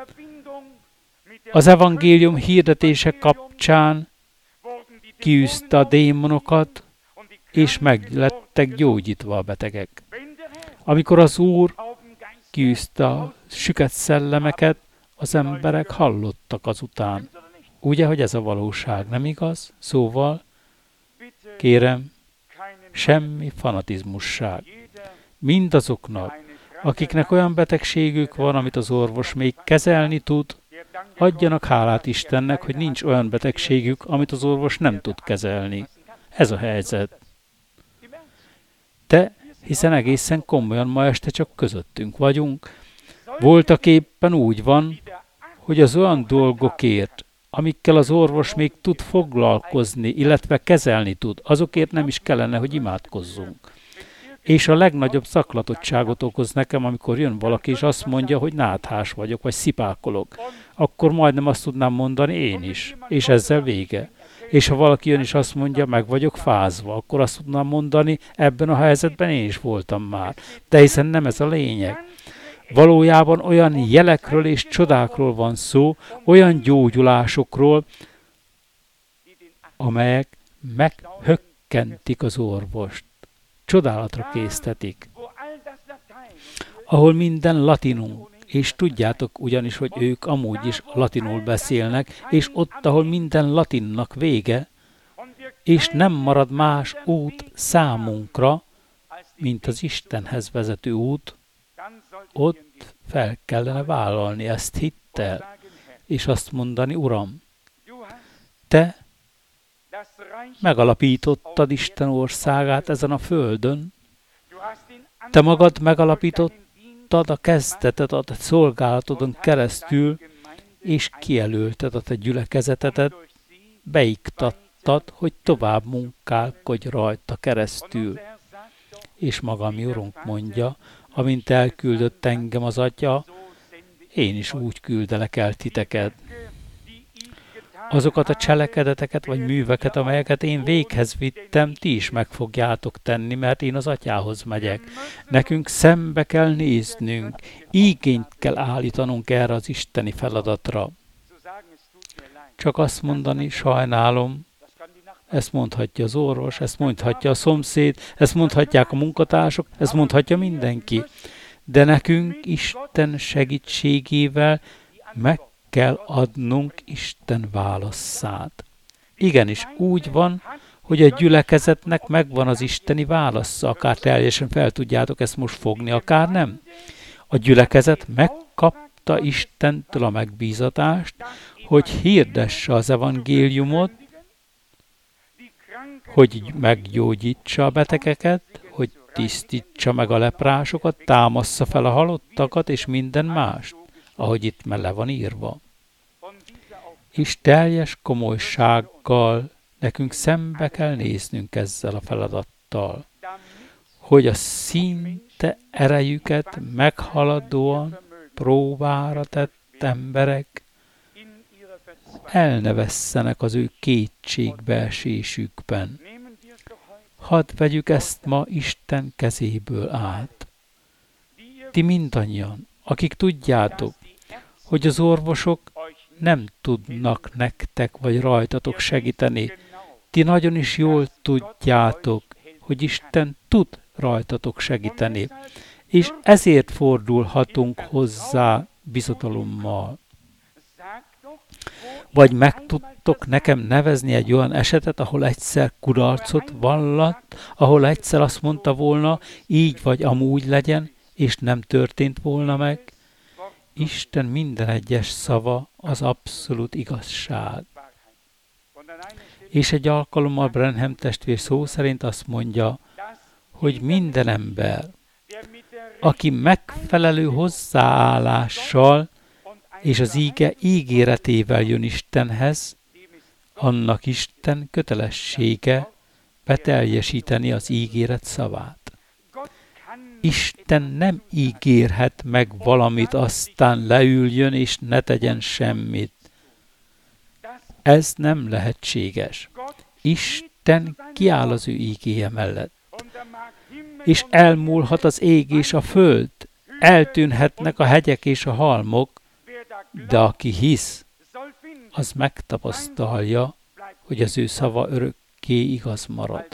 Az evangélium hirdetése kapcsán kiűzte a démonokat, és meglettek gyógyítva a betegek. Amikor az Úr kiűzte a süket szellemeket, az emberek hallottak azután. Ugye, hogy ez a valóság, nem igaz? Szóval, kérem, semmi fanatizmusság. Mindazoknak, akiknek olyan betegségük van, amit az orvos még kezelni tud, adjanak hálát Istennek, hogy nincs olyan betegségük, amit az orvos nem tud kezelni. Ez a helyzet. De, hiszen egészen komolyan ma este csak közöttünk vagyunk, voltak éppen úgy van, hogy az olyan dolgokért, amikkel az orvos még tud foglalkozni, illetve kezelni tud, azokért nem is kellene, hogy imádkozzunk. És a legnagyobb zaklatottságot okoz nekem, amikor jön valaki, és azt mondja, hogy náthás vagyok, vagy szipákolok. Akkor majdnem azt tudnám mondani én is, és ezzel vége. És ha valaki jön és azt mondja, meg vagyok fázva, akkor azt tudnám mondani, ebben a helyzetben én is voltam már. De hiszen nem ez a lényeg. Valójában olyan jelekről és csodákról van szó, olyan gyógyulásokról, amelyek meghökkentik az orvost. Csodálatra késztetik. Ahol minden latinul, és tudjátok ugyanis, hogy ők amúgy is latinul beszélnek, és ott, ahol minden latinnak vége, és nem marad más út számunkra, mint az Istenhez vezető út, ott fel kellene vállalni ezt hittel, és azt mondani, Uram, te megalapítottad Isten országát ezen a földön, te magad megalapítottad a kezdetet a te szolgálatodon keresztül, és kijelölted a te gyülekezetedet, beiktattad, hogy tovább munkálkodj rajta keresztül. És maga mi Urunk mondja, amint elküldött engem az Atya, én is úgy küldelek el titeket. Azokat a cselekedeteket vagy műveket, amelyeket én véghez vittem, ti is meg fogjátok tenni, mert én az Atyához megyek. Nekünk szembe kell néznünk, igényt kell állítanunk erre az isteni feladatra. Csak azt mondani, sajnálom, ezt mondhatja az orvos, ezt mondhatja a szomszéd, ezt mondhatják a munkatársak, ezt mondhatja mindenki. De nekünk Isten segítségével meg kell adnunk Isten válaszát. Igenis, úgy van, hogy a gyülekezetnek megvan az isteni válasza, akár teljesen fel tudjátok ezt most fogni, akár nem. A gyülekezet megkapta Istentől a megbízatást, hogy hirdesse az evangéliumot, hogy meggyógyítsa a betegeket, hogy tisztítsa meg a leprásokat, támassza fel a halottakat és minden mást, ahogy itt le van írva. És teljes komolysággal nekünk szembe kell néznünk ezzel a feladattal, hogy a szinte erejüket meghaladóan próbára tett emberek el ne vesszenek az ő kétségbeesésükben. Hadd vegyük ezt ma Isten kezéből át. Ti mindannyian, akik tudjátok, hogy az orvosok nem tudnak nektek vagy rajtatok segíteni. Ti nagyon is jól tudjátok, hogy Isten tud rajtatok segíteni, és ezért fordulhatunk hozzá bizodalommal. Vagy meg tudtok nekem nevezni egy olyan esetet, ahol egyszer kudarcot vallat, ahol egyszer azt mondta volna, így vagy amúgy legyen, és nem történt volna meg? Isten minden egyes szava az abszolút igazság. És egy alkalommal Branham testvér szó szerint azt mondja, hogy minden ember, aki megfelelő hozzáállással és az íge ígéretével jön Istenhez, annak Isten kötelessége beteljesíteni az ígéret szavát. Isten nem ígérhet meg valamit, aztán leüljön és ne tegyen semmit. Ez nem lehetséges. Isten kiáll az ő ígéje mellett. És elmúlhat az ég és a föld, eltűnhetnek a hegyek és a halmok, de aki hisz, az megtapasztalja, hogy az ő szava örökké igaz marad.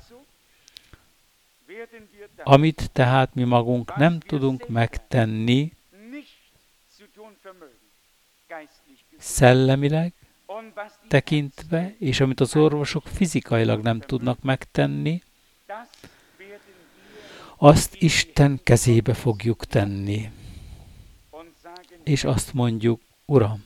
Amit tehát mi magunk nem tudunk megtenni, szellemileg tekintve, és amit az orvosok fizikailag nem tudnak megtenni, azt Isten kezébe fogjuk tenni. És azt mondjuk, Uram,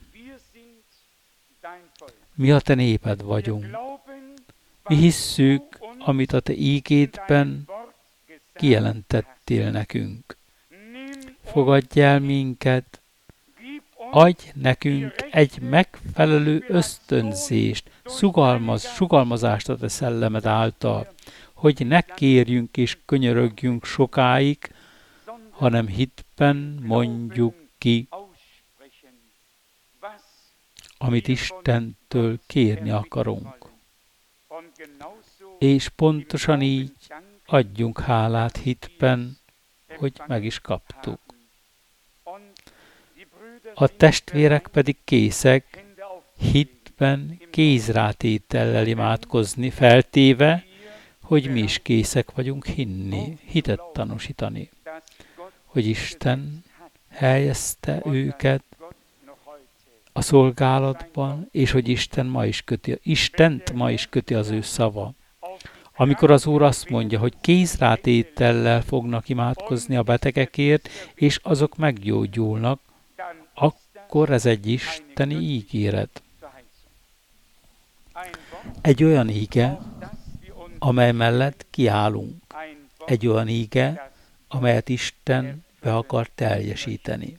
mi a te néped vagyunk. Mi hisszük, amit a te ígédben kijelentettél nekünk. Fogadj el minket, adj nekünk egy megfelelő ösztönzést, sugalmaz, sugalmazást a te szellemed által, hogy ne kérjünk és könyörögjünk sokáig, hanem hitben mondjuk ki, amit Istentől kérni akarunk. És pontosan így adjunk hálát hitben, hogy meg is kaptuk. A testvérek pedig készek hitben kézrátétellel imádkozni, feltéve, hogy mi is készek vagyunk hinni, hitet tanúsítani, hogy Isten helyezte őket a szolgálatban, és hogy Isten ma is köti, Istent ma is köti az ő szava. Amikor az Úr azt mondja, hogy kézrátétellel fognak imádkozni a betegekért, és azok meggyógyulnak, akkor ez egy isteni ígéret. Egy olyan íge, amely mellett kiállunk. Egy olyan íge, amelyet Isten be akar teljesíteni.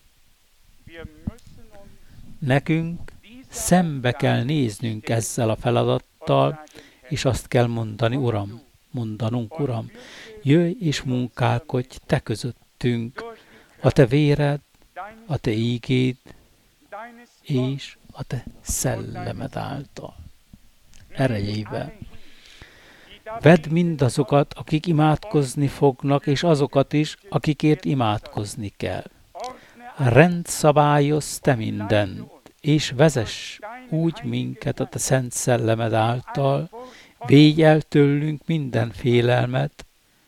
Nekünk szembe kell néznünk ezzel a feladattal, és azt kell mondani, Uram, mondanunk, Uram, jöjj és munkálkodj te közöttünk, a te véred, a te ígéd, és a te szellemed által. Erejével. Vedd mindazokat, akik imádkozni fognak, és azokat is, akikért imádkozni kell. Rendszabályozz te mindent, és vezess úgy minket a te szent szellemed által, védj el tőlünk minden félelmet.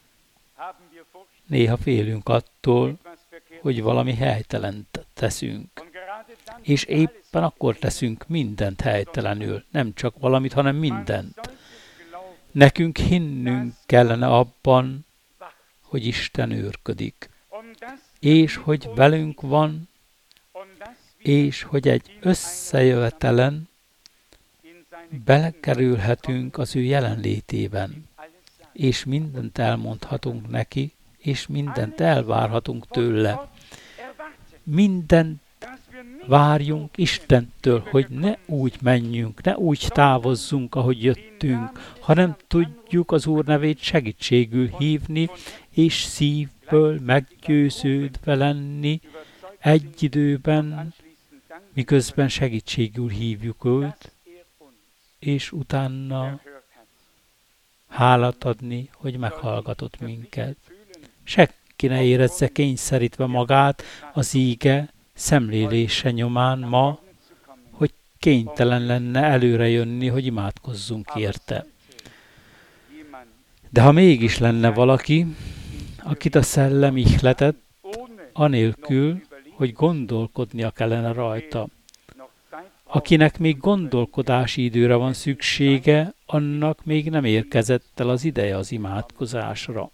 Néha félünk attól, hogy valami helytelent teszünk. És éppen akkor teszünk mindent helytelenül, nem csak valamit, hanem mindent. Nekünk hinnünk kellene abban, hogy Isten őrködik, és hogy velünk van, és hogy egy összejövetelen belekerülhetünk az ő jelenlétében, és mindent elmondhatunk neki, és mindent elvárhatunk tőle. Mindent várjunk Istentől, hogy ne úgy menjünk, ne úgy távozzunk, ahogy jöttünk, hanem tudjuk az Úr nevét segítségül hívni, és szívből meggyőződve lenni egy időben, miközben segítségül hívjuk őt, és utána hálát adni, hogy meghallgatott minket. Senki ne érezze kényszerítve magát az íge szemlélése nyomán ma, hogy kénytelen lenne előre jönni, hogy imádkozzunk érte. De ha mégis lenne valaki, akit a szellem ihletett, anélkül, hogy gondolkodnia kellene rajta, akinek még gondolkodási időre van szüksége, annak még nem érkezett el az ideje az imádkozásra.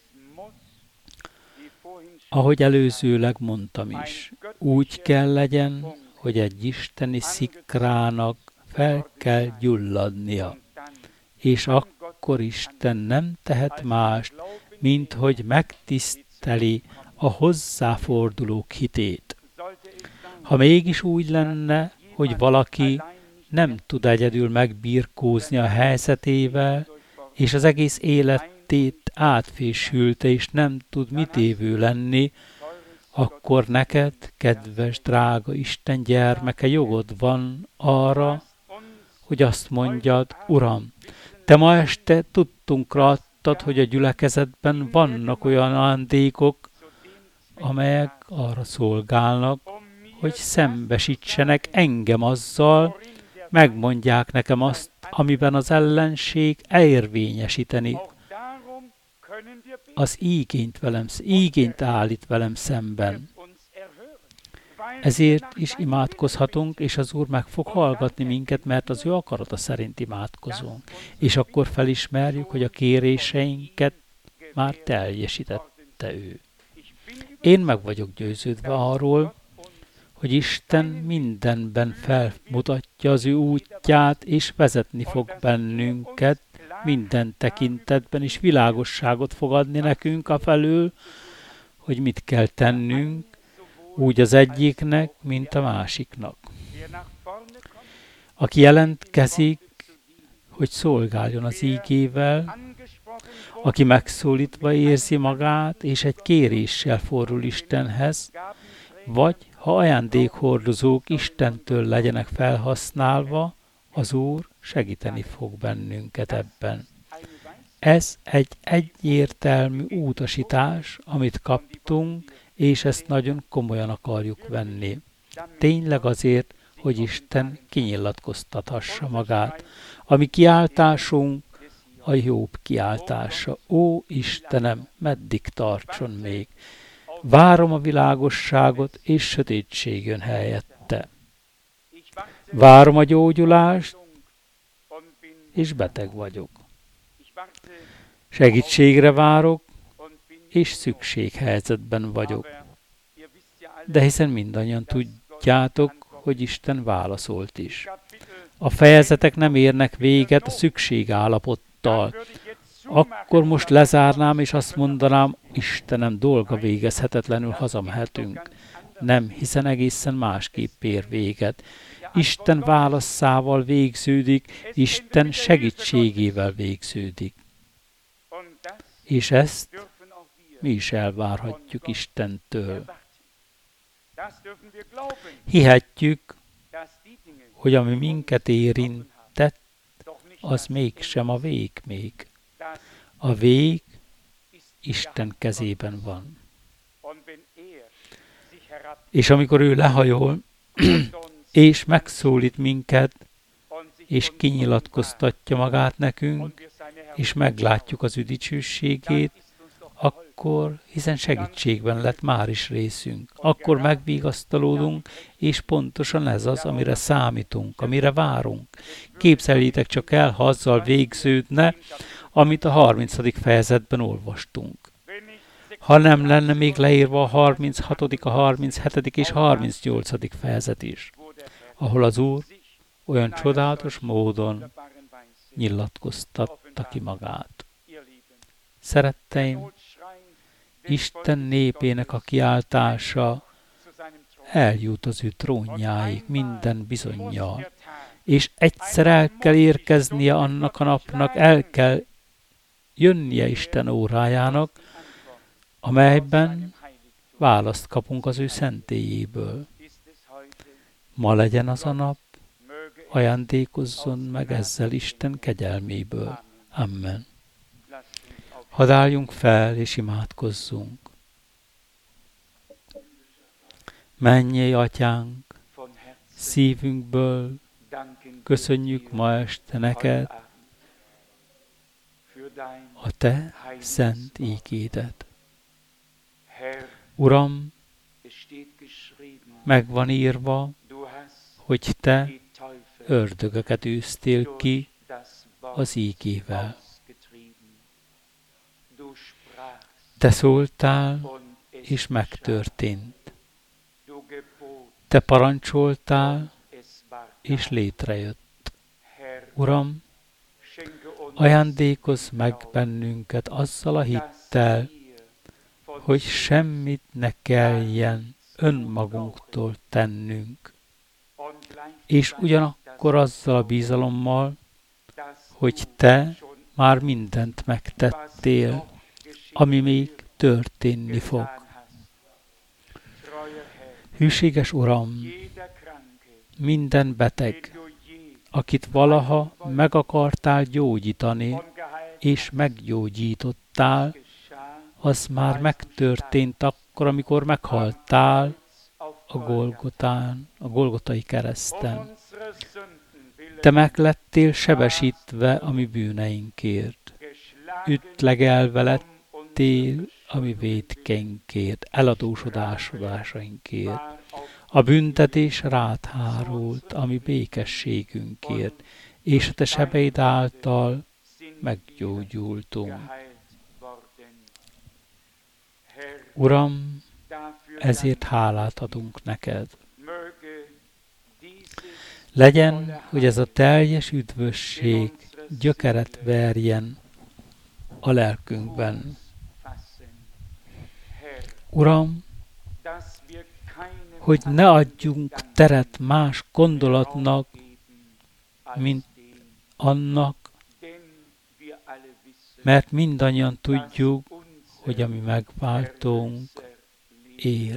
Ahogy előzőleg mondtam is, úgy kell legyen, hogy egy isteni szikrának fel kell gyulladnia, és akkor Isten nem tehet mást, mint hogy megtiszteli a hozzáfordulók hitét. Ha mégis úgy lenne, hogy valaki nem tud egyedül megbirkózni a helyzetével, és az egész életét átfésülte, és nem tud mitévő lenni, akkor neked, kedves, drága Isten gyermeke, jogod van arra, hogy azt mondjad, Uram, te ma este tudtunkra adtad, hogy a gyülekezetben vannak olyan ajándékok, amelyek arra szolgálnak, hogy szembesítsenek engem azzal, megmondják nekem azt, amiben az ellenség érvényesíteni az ígényt, velem, ígényt állít velem szemben. Ezért is imádkozhatunk, és az Úr meg fog hallgatni minket, mert az ő akarata szerint imádkozunk. És akkor felismerjük, hogy a kéréseinket már teljesítette ő. Én meg vagyok győződve arról, hogy Isten mindenben felmutatja az ő útját, és vezetni fog bennünket minden tekintetben, és világosságot fog adni nekünk afelől, hogy mit kell tennünk, úgy az egyiknek, mint a másiknak. Aki jelentkezik, hogy szolgáljon az ígével, aki megszólítva érzi magát, és egy kéréssel fordul Istenhez, vagy ha ajándékhordozók Istentől legyenek felhasználva, az Úr segíteni fog bennünket ebben. Ez egy egyértelmű utasítás, amit kaptunk, és ezt nagyon komolyan akarjuk venni. Tényleg azért, hogy Isten kinyilatkoztathassa magát. A mi kiáltásunk a Jobb kiáltása. Ó, Istenem, meddig tartson még? Várom a világosságot, és sötétség jön helyette. Várom a gyógyulást, és beteg vagyok. Segítségre várok, és szükséghelyzetben vagyok. De hiszen mindannyian tudjátok, hogy Isten válaszolt is. A fejezetek nem érnek véget a szükségállapottal. Akkor most lezárnám, és azt mondanám, Istenem, dolga végezhetetlenül hazamehetünk. Nem, hiszen egészen másképp ér véget. Isten válaszával végződik, Isten segítségével végződik. És ezt mi is elvárhatjuk Istentől. Hihetjük, hogy ami minket érintett, az mégsem a vég még. A vég Isten kezében van. És amikor ő lehajol, és megszólít minket, és kinyilatkoztatja magát nekünk, és meglátjuk az ő dicsőségét, akkor, hiszen segítségben lett már is részünk. Akkor megvigasztalódunk, és pontosan ez az, amire számítunk, amire várunk. Képzeljétek csak el, ha azzal végződne, amit a harmincadik fejezetben olvastunk. Ha nem lenne még leírva a harminchatodik, a harminchetedik és harmincnyolcadik fejezet is, ahol az Úr olyan csodálatos módon nyilatkoztatta ki magát. Szeretteim, Isten népének a kiáltása eljut az ő trónjáig minden bizonnyal, és egyszer el kell érkeznie annak a napnak, el kell jönnie Isten órájának, amelyben választ kapunk az ő szentélyéből. Ma legyen az a nap, ajándékozzon meg ezzel Isten kegyelméből. Amen. Hadd álljunk fel és imádkozzunk. Mennyei Atyánk, szívünkből köszönjük ma este neked a te szent ígédet. Uram, meg van írva, hogy te ördögöket űztél ki az ígével. Te szóltál, és megtörtént. Te parancsoltál, és létrejött. Uram, ajándékozz meg bennünket azzal a hittel, hogy semmit ne kelljen önmagunktól tennünk, és ugyanakkor azzal a bizalommal, hogy te már mindent megtettél, ami még történni fog. Hűséges Uram, minden beteg, akit valaha meg akartál gyógyítani, és meggyógyítottál, az már megtörtént akkor, amikor meghaltál a Golgotán, a Golgotai kereszten. Te meglettél sebesítve a mi bűneinkért. Ütlegelve lettél a mi vétkeinkért, eladósodásodásainkért. A büntetés rád hárult a mi békességünkért, és a te sebeid által meggyógyultunk. Uram, ezért hálát adunk neked. Legyen, hogy ez a teljes üdvösség gyökeret verjen a lelkünkben. Uram, hogy ne adjunk teret más gondolatnak, mint annak, mert mindannyian tudjuk, hogy a mi megváltónk él.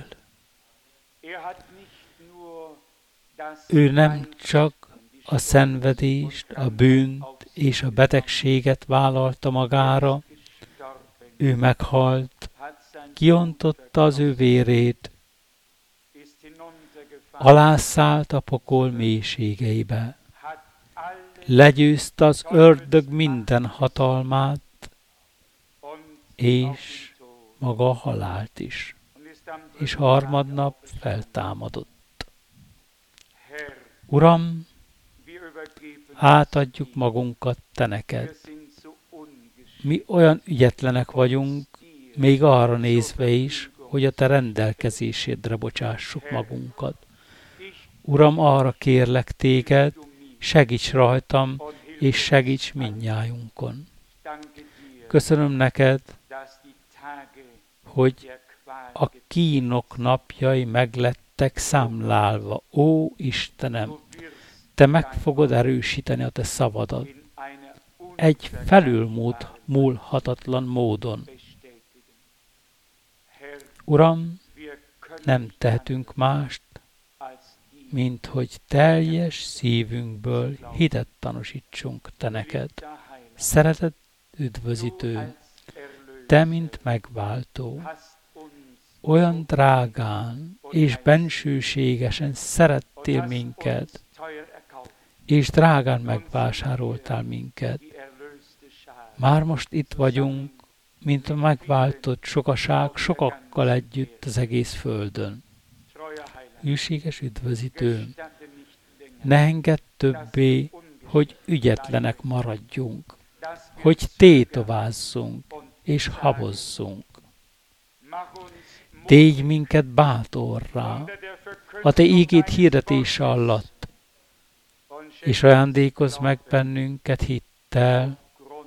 Ő nem csak a szenvedést, a bűnt és a betegséget vállalta magára, ő meghalt, kiontotta az ő vérét, alászállt a pokol mélységeibe, legyőzte az ördög minden hatalmát, és maga a halált is, és harmadnap feltámadott. Uram, átadjuk magunkat te neked. Mi olyan ügyetlenek vagyunk, még arra nézve is, hogy a te rendelkezésedre bocsássuk magunkat. Uram, arra kérlek téged, segíts rajtam, és segíts mindnyájunkon. Köszönöm neked, hogy a kínok napjai meglettek számlálva. Ó, Istenem, te meg fogod erősíteni a te szavadat egy felülmúlhatatlan módon. Uram, nem tehetünk mást, mint hogy teljes szívünkből hitet tanúsítsunk te neked. Szeretett üdvözítő, te, mint megváltó, olyan drágán és bensőségesen szerettél minket, és drágán megvásároltál minket. Már most itt vagyunk, mint a megváltott sokaság sokakkal együtt az egész földön. Hűséges üdvözítő, ne engedd többé, hogy ügyetlenek maradjunk, hogy tétovázzunk és habozzunk. Tégy minket bátorrá a te ígét hirdetése alatt, és ajándékozz meg bennünket hittel,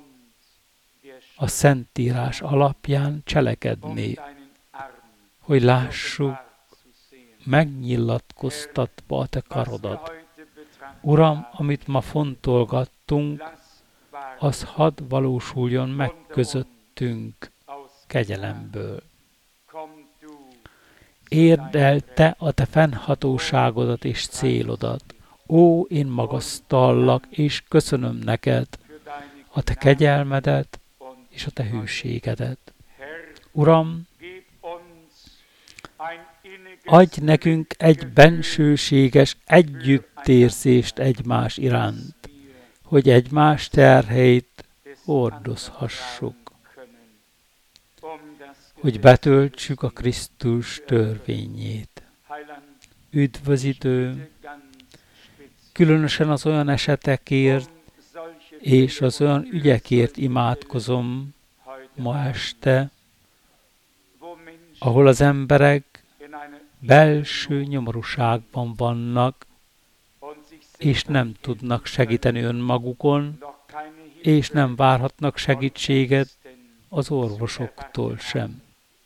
a Szentírás alapján cselekedni, hogy lássuk, megnyilatkoztatva a te karodat. Uram, amit ma fontolgattunk, az hadd valósuljon meg közöttünk kegyelemből. Érd el te a te fennhatóságodat és célodat. Ó, én magasztallak, és köszönöm neked a te kegyelmedet és a te hűségedet. Uram, adj nekünk egy bensőséges együttérzést egymás iránt, hogy egymás terheit hordozhassuk, hogy betöltsük a Krisztus törvényét. Üdvözítőm, különösen az olyan esetekért és az olyan ügyekért imádkozom ma este, ahol az emberek belső nyomorúságban vannak, és nem tudnak segíteni önmagukon, és nem várhatnak segítséget az orvosoktól sem.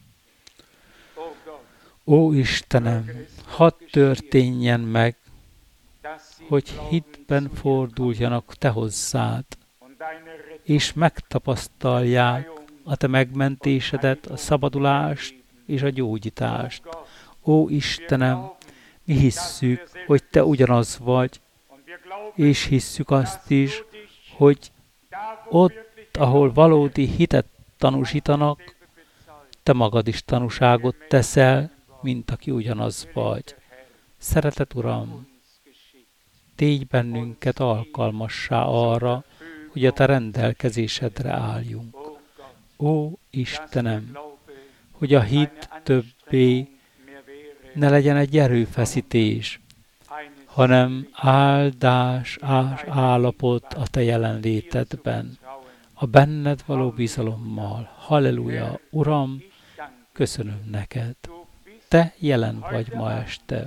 Ó Istenem, hadd történjen meg, hogy hitben forduljanak Te hozzád, és megtapasztalják a Te megmentésedet, a szabadulást és a gyógyítást. Ó Istenem, mi hisszük, hogy Te ugyanaz vagy, és hisszük azt is, hogy ott, ahol valódi hitet tanúsítanak, Te magad is tanúságot teszel, mint aki ugyanaz vagy. Szeretett Uram, tégy bennünket alkalmassá arra, hogy a Te rendelkezésedre álljunk. Ó Istenem, hogy a hit többé ne legyen egy erőfeszítés, hanem áldás, állapot a Te jelenlétedben, a benned való bizalommal. Halleluja! Uram, köszönöm neked. Te jelen vagy ma este.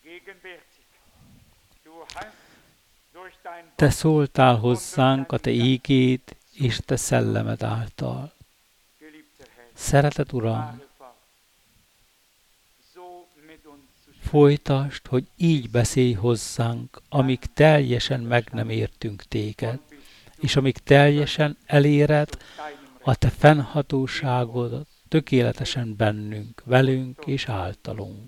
Te szóltál hozzánk a Te ígéd és Te szellemed által. Szeretett Uram, folytasd, hogy így beszélj hozzánk, amíg teljesen meg nem értünk Téged, és amíg teljesen eléred a Te fennhatóságodat tökéletesen bennünk, velünk és általunk.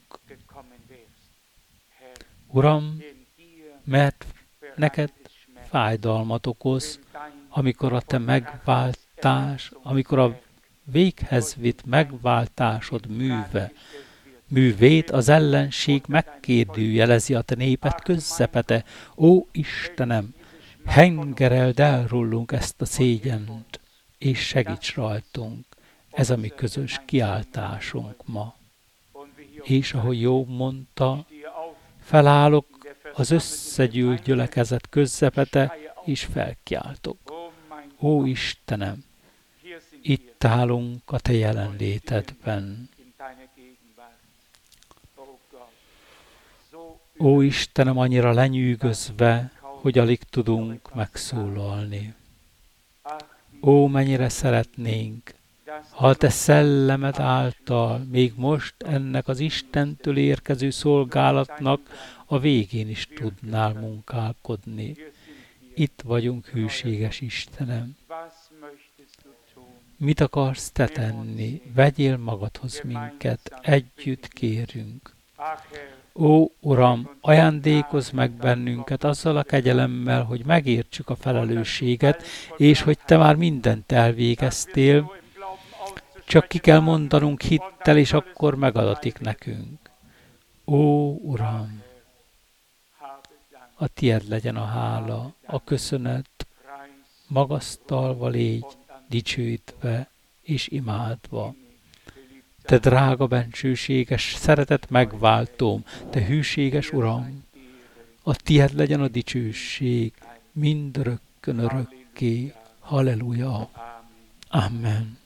Uram, mert neked fájdalmat okoz, amikor a Te megváltás, amikor a véghez vitt megváltásod műve, művét az ellenség megkérdőjelezi a Te néped közepete. Ó Istenem, hengereld el rólunk ezt a szégyent, és segíts rajtunk. Ez a mi közös kiáltásunk ma. És ahogy Jobb mondta, felállok az összegyűlt gyülekezet közepete, és felkiáltok. Ó Istenem, itt állunk a Te jelenlétedben. Ó Istenem, annyira lenyűgözve, hogy alig tudunk megszólalni. Ó, mennyire szeretnénk, ha a Te szellemed által még most ennek az Istentől érkező szolgálatnak a végén is tudnál munkálkodni. Itt vagyunk, hűséges Istenem. Mit akarsz Te tenni? Vegyél magadhoz minket, együtt kérünk. Ó, Uram, ajándékozz meg bennünket azzal a kegyelemmel, hogy megértsük a felelősséget, és hogy Te már mindent elvégeztél, csak ki kell mondanunk hittel, és akkor megadatik nekünk. Ó, Uram, a Tied legyen a hála, a köszönet, magasztalva légy, dicsőítve és imádva. Te drága, bensőséges, szeretett megváltóm, Te hűséges Uram, a Tied legyen a dicsőség, mindörökkön örökké. Halleluja. Amen.